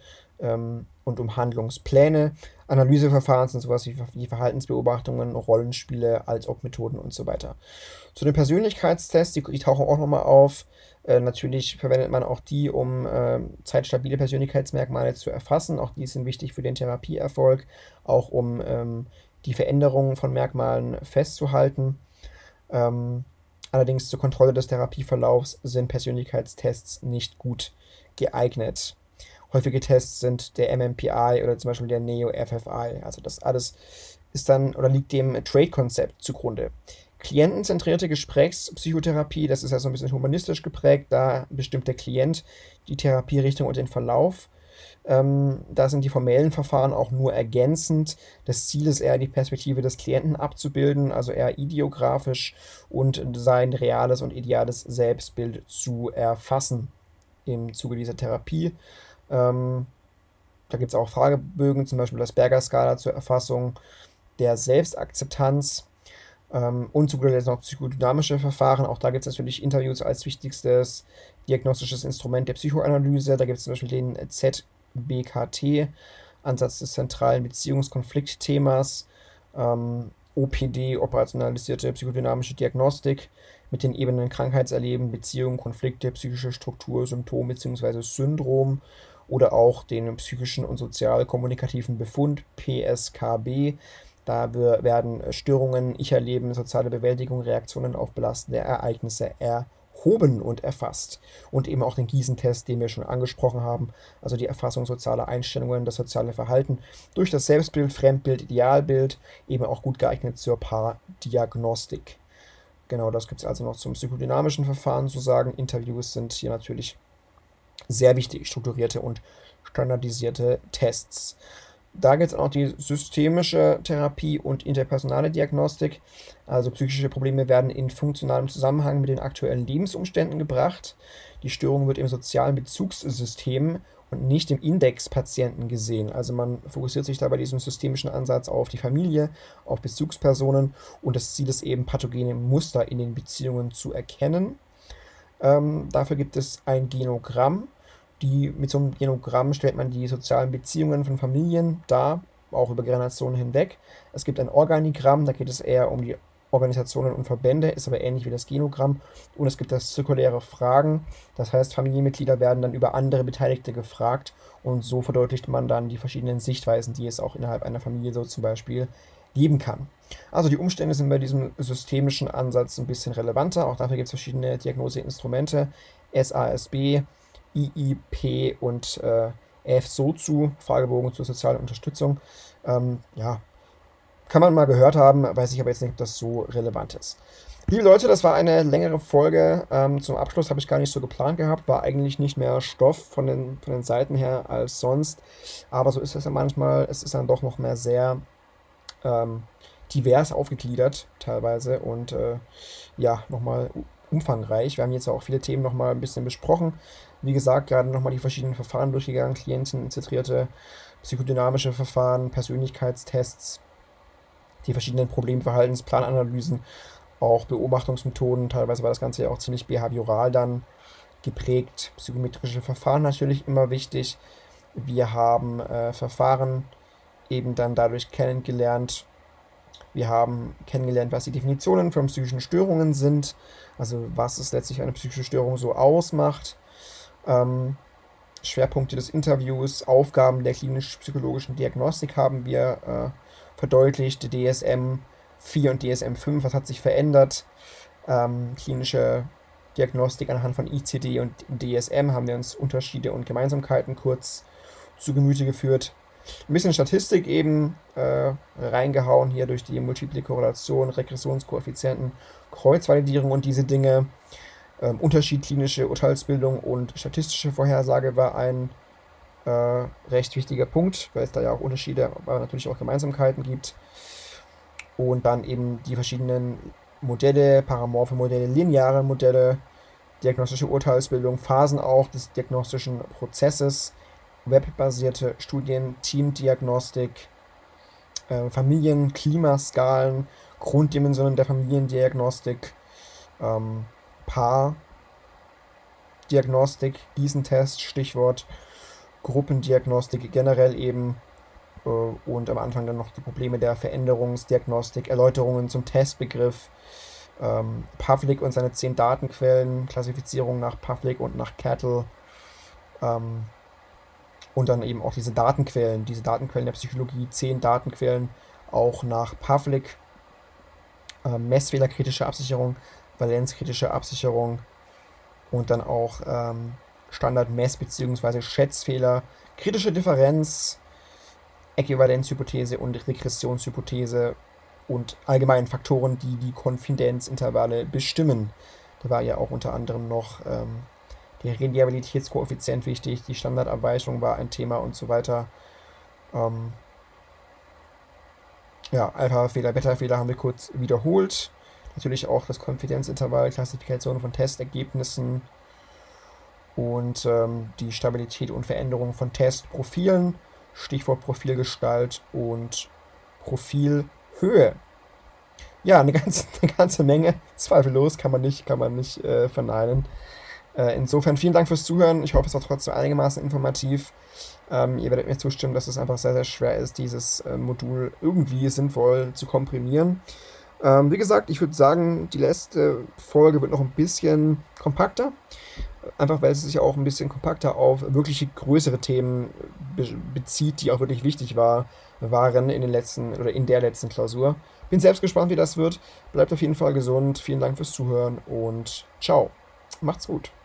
und um Handlungspläne. Analyseverfahren sind sowas wie Verhaltensbeobachtungen, Rollenspiele, Als-Ob-Methoden und so weiter. Zu den Persönlichkeitstests, die tauchen auch nochmal auf. Natürlich verwendet man auch die, um zeitstabile Persönlichkeitsmerkmale zu erfassen. Auch die sind wichtig für den Therapieerfolg, auch um die Veränderungen von Merkmalen festzuhalten. Allerdings zur Kontrolle des Therapieverlaufs sind Persönlichkeitstests nicht gut geeignet. Häufige Tests sind der MMPI oder zum Beispiel der Neo-FFI. Also das alles ist dann oder liegt dem Trade-Konzept zugrunde. Klientenzentrierte Gesprächspsychotherapie, das ist ja so ein bisschen humanistisch geprägt, da bestimmt der Klient die Therapierichtung und den Verlauf. Da sind die formellen Verfahren auch nur ergänzend. Das Ziel ist eher, die Perspektive des Klienten abzubilden, also eher ideografisch und sein reales und ideales Selbstbild zu erfassen im Zuge dieser Therapie. Da gibt es auch Fragebögen, zum Beispiel das Berger-Skala zur Erfassung der Selbstakzeptanz. Und zu guter Letzt noch psychodynamische Verfahren. Auch da gibt es natürlich Interviews als wichtigstes diagnostisches Instrument der Psychoanalyse. Da gibt es zum Beispiel den ZBKT, Ansatz des zentralen Beziehungskonfliktthemas, OPD, operationalisierte psychodynamische Diagnostik, mit den Ebenen Krankheitserleben, Beziehungen, Konflikte, psychische Struktur, Symptom bzw. Syndrom oder auch den psychischen und sozial-kommunikativen Befund, PSKB. Da werden Störungen, Ich-Erleben, soziale Bewältigung, Reaktionen auf belastende Ereignisse erhoben und erfasst. Und eben auch den Gießen-Test, den wir schon angesprochen haben, also die Erfassung sozialer Einstellungen, das soziale Verhalten durch das Selbstbild, Fremdbild, Idealbild, eben auch gut geeignet zur Paardiagnostik. Genau, das gibt es also noch zum psychodynamischen Verfahren zu sagen. Interviews sind hier natürlich sehr wichtig, strukturierte und standardisierte Tests. Da gibt es auch noch die systemische Therapie und interpersonale Diagnostik. Also psychische Probleme werden in funktionalem Zusammenhang mit den aktuellen Lebensumständen gebracht. Die Störung wird im sozialen Bezugssystem und nicht im Indexpatienten gesehen. Also man fokussiert sich da bei diesem systemischen Ansatz auf die Familie, auf Bezugspersonen und das Ziel ist eben, pathogene Muster in den Beziehungen zu erkennen. Dafür gibt es ein Genogramm. Mit so einem Genogramm stellt man die sozialen Beziehungen von Familien dar, auch über Generationen hinweg. Es gibt ein Organigramm, da geht es eher um die Organisationen und Verbände, ist aber ähnlich wie das Genogramm. Und es gibt das zirkuläre Fragen, das heißt, Familienmitglieder werden dann über andere Beteiligte gefragt und so verdeutlicht man dann die verschiedenen Sichtweisen, die es auch innerhalb einer Familie so zum Beispiel geben kann. Also die Umstände sind bei diesem systemischen Ansatz ein bisschen relevanter. Auch dafür gibt es verschiedene Diagnoseinstrumente, SASB, IIP und EF-SOZU, Fragebogen zur sozialen Unterstützung. Ja, kann man mal gehört haben, weiß ich aber jetzt nicht, ob das so relevant ist. Liebe Leute, das war eine längere Folge. Zum Abschluss habe ich gar nicht so geplant gehabt. War eigentlich nicht mehr Stoff von den Seiten her als sonst. Aber so ist es ja manchmal. Es ist dann doch noch mehr sehr divers aufgegliedert teilweise und ja, nochmal umfangreich. Wir haben jetzt auch viele Themen nochmal ein bisschen besprochen. Wie gesagt, gerade nochmal die verschiedenen Verfahren durchgegangen, klientenzentrierte, psychodynamische Verfahren, Persönlichkeitstests, die verschiedenen Problemverhaltensplananalysen, auch Beobachtungsmethoden. Teilweise war das Ganze ja auch ziemlich behavioral dann geprägt. Psychometrische Verfahren natürlich immer wichtig. Wir haben Verfahren eben dann dadurch kennengelernt. Wir haben kennengelernt, was die Definitionen von psychischen Störungen sind, also was es letztlich eine psychische Störung so ausmacht. Schwerpunkte des Interviews, Aufgaben der klinisch-psychologischen Diagnostik haben wir verdeutlicht, DSM 4 und DSM 5, was hat sich verändert, klinische Diagnostik anhand von ICD und DSM haben wir uns Unterschiede und Gemeinsamkeiten kurz zu Gemüte geführt. Ein bisschen Statistik eben reingehauen hier durch die multiple Korrelation, Regressionskoeffizienten, Kreuzvalidierung und diese Dinge. Unterschied klinische Urteilsbildung und statistische Vorhersage war ein recht wichtiger Punkt, weil es da ja auch Unterschiede, aber natürlich auch Gemeinsamkeiten gibt. Und dann eben die verschiedenen Modelle, paramorphe Modelle, lineare Modelle, diagnostische Urteilsbildung, Phasen auch des diagnostischen Prozesses, webbasierte Studien, Teamdiagnostik, Familienklimaskalen, Grunddimensionen der Familiendiagnostik, Paardiagnostik, Gießen-Test, Stichwort, Gruppendiagnostik generell eben und am Anfang dann noch die Probleme der Veränderungsdiagnostik, Erläuterungen zum Testbegriff, Pavlik und seine 10 Datenquellen, Klassifizierung nach Pavlik und nach Cattle, und dann eben auch diese Datenquellen der Psychologie, 10 Datenquellen, auch nach Pavlik, messfehlerkritische Absicherung, valenzkritische Absicherung und dann auch Standard-Mess- bzw. Schätzfehler, kritische Differenz, Äquivalenzhypothese und Regressionshypothese und allgemeinen Faktoren, die die Konfidenzintervalle bestimmen. Da war ja auch unter anderem noch der Reliabilitätskoeffizient wichtig, die Standardabweichung war ein Thema und so weiter. Ja, Alpha-Fehler, Beta-Fehler haben wir kurz wiederholt. Natürlich auch das Konfidenzintervall, Klassifikation von Testergebnissen und die Stabilität und Veränderung von Testprofilen, Stichwort Profilgestalt und Profilhöhe. Ja, eine ganze Menge, zweifellos, kann man nicht verneinen. Insofern vielen Dank fürs Zuhören. Ich hoffe, es war trotzdem einigermaßen informativ. Ihr werdet mir zustimmen, dass es einfach sehr, sehr schwer ist, dieses Modul irgendwie sinnvoll zu komprimieren. Wie gesagt, ich würde sagen, die letzte Folge wird noch ein bisschen kompakter. Einfach weil es sich auch ein bisschen kompakter auf wirkliche größere Themen bezieht, die auch wirklich wichtig waren in der letzten Klausur. Bin selbst gespannt, wie das wird. Bleibt auf jeden Fall gesund. Vielen Dank fürs Zuhören und ciao. Macht's gut.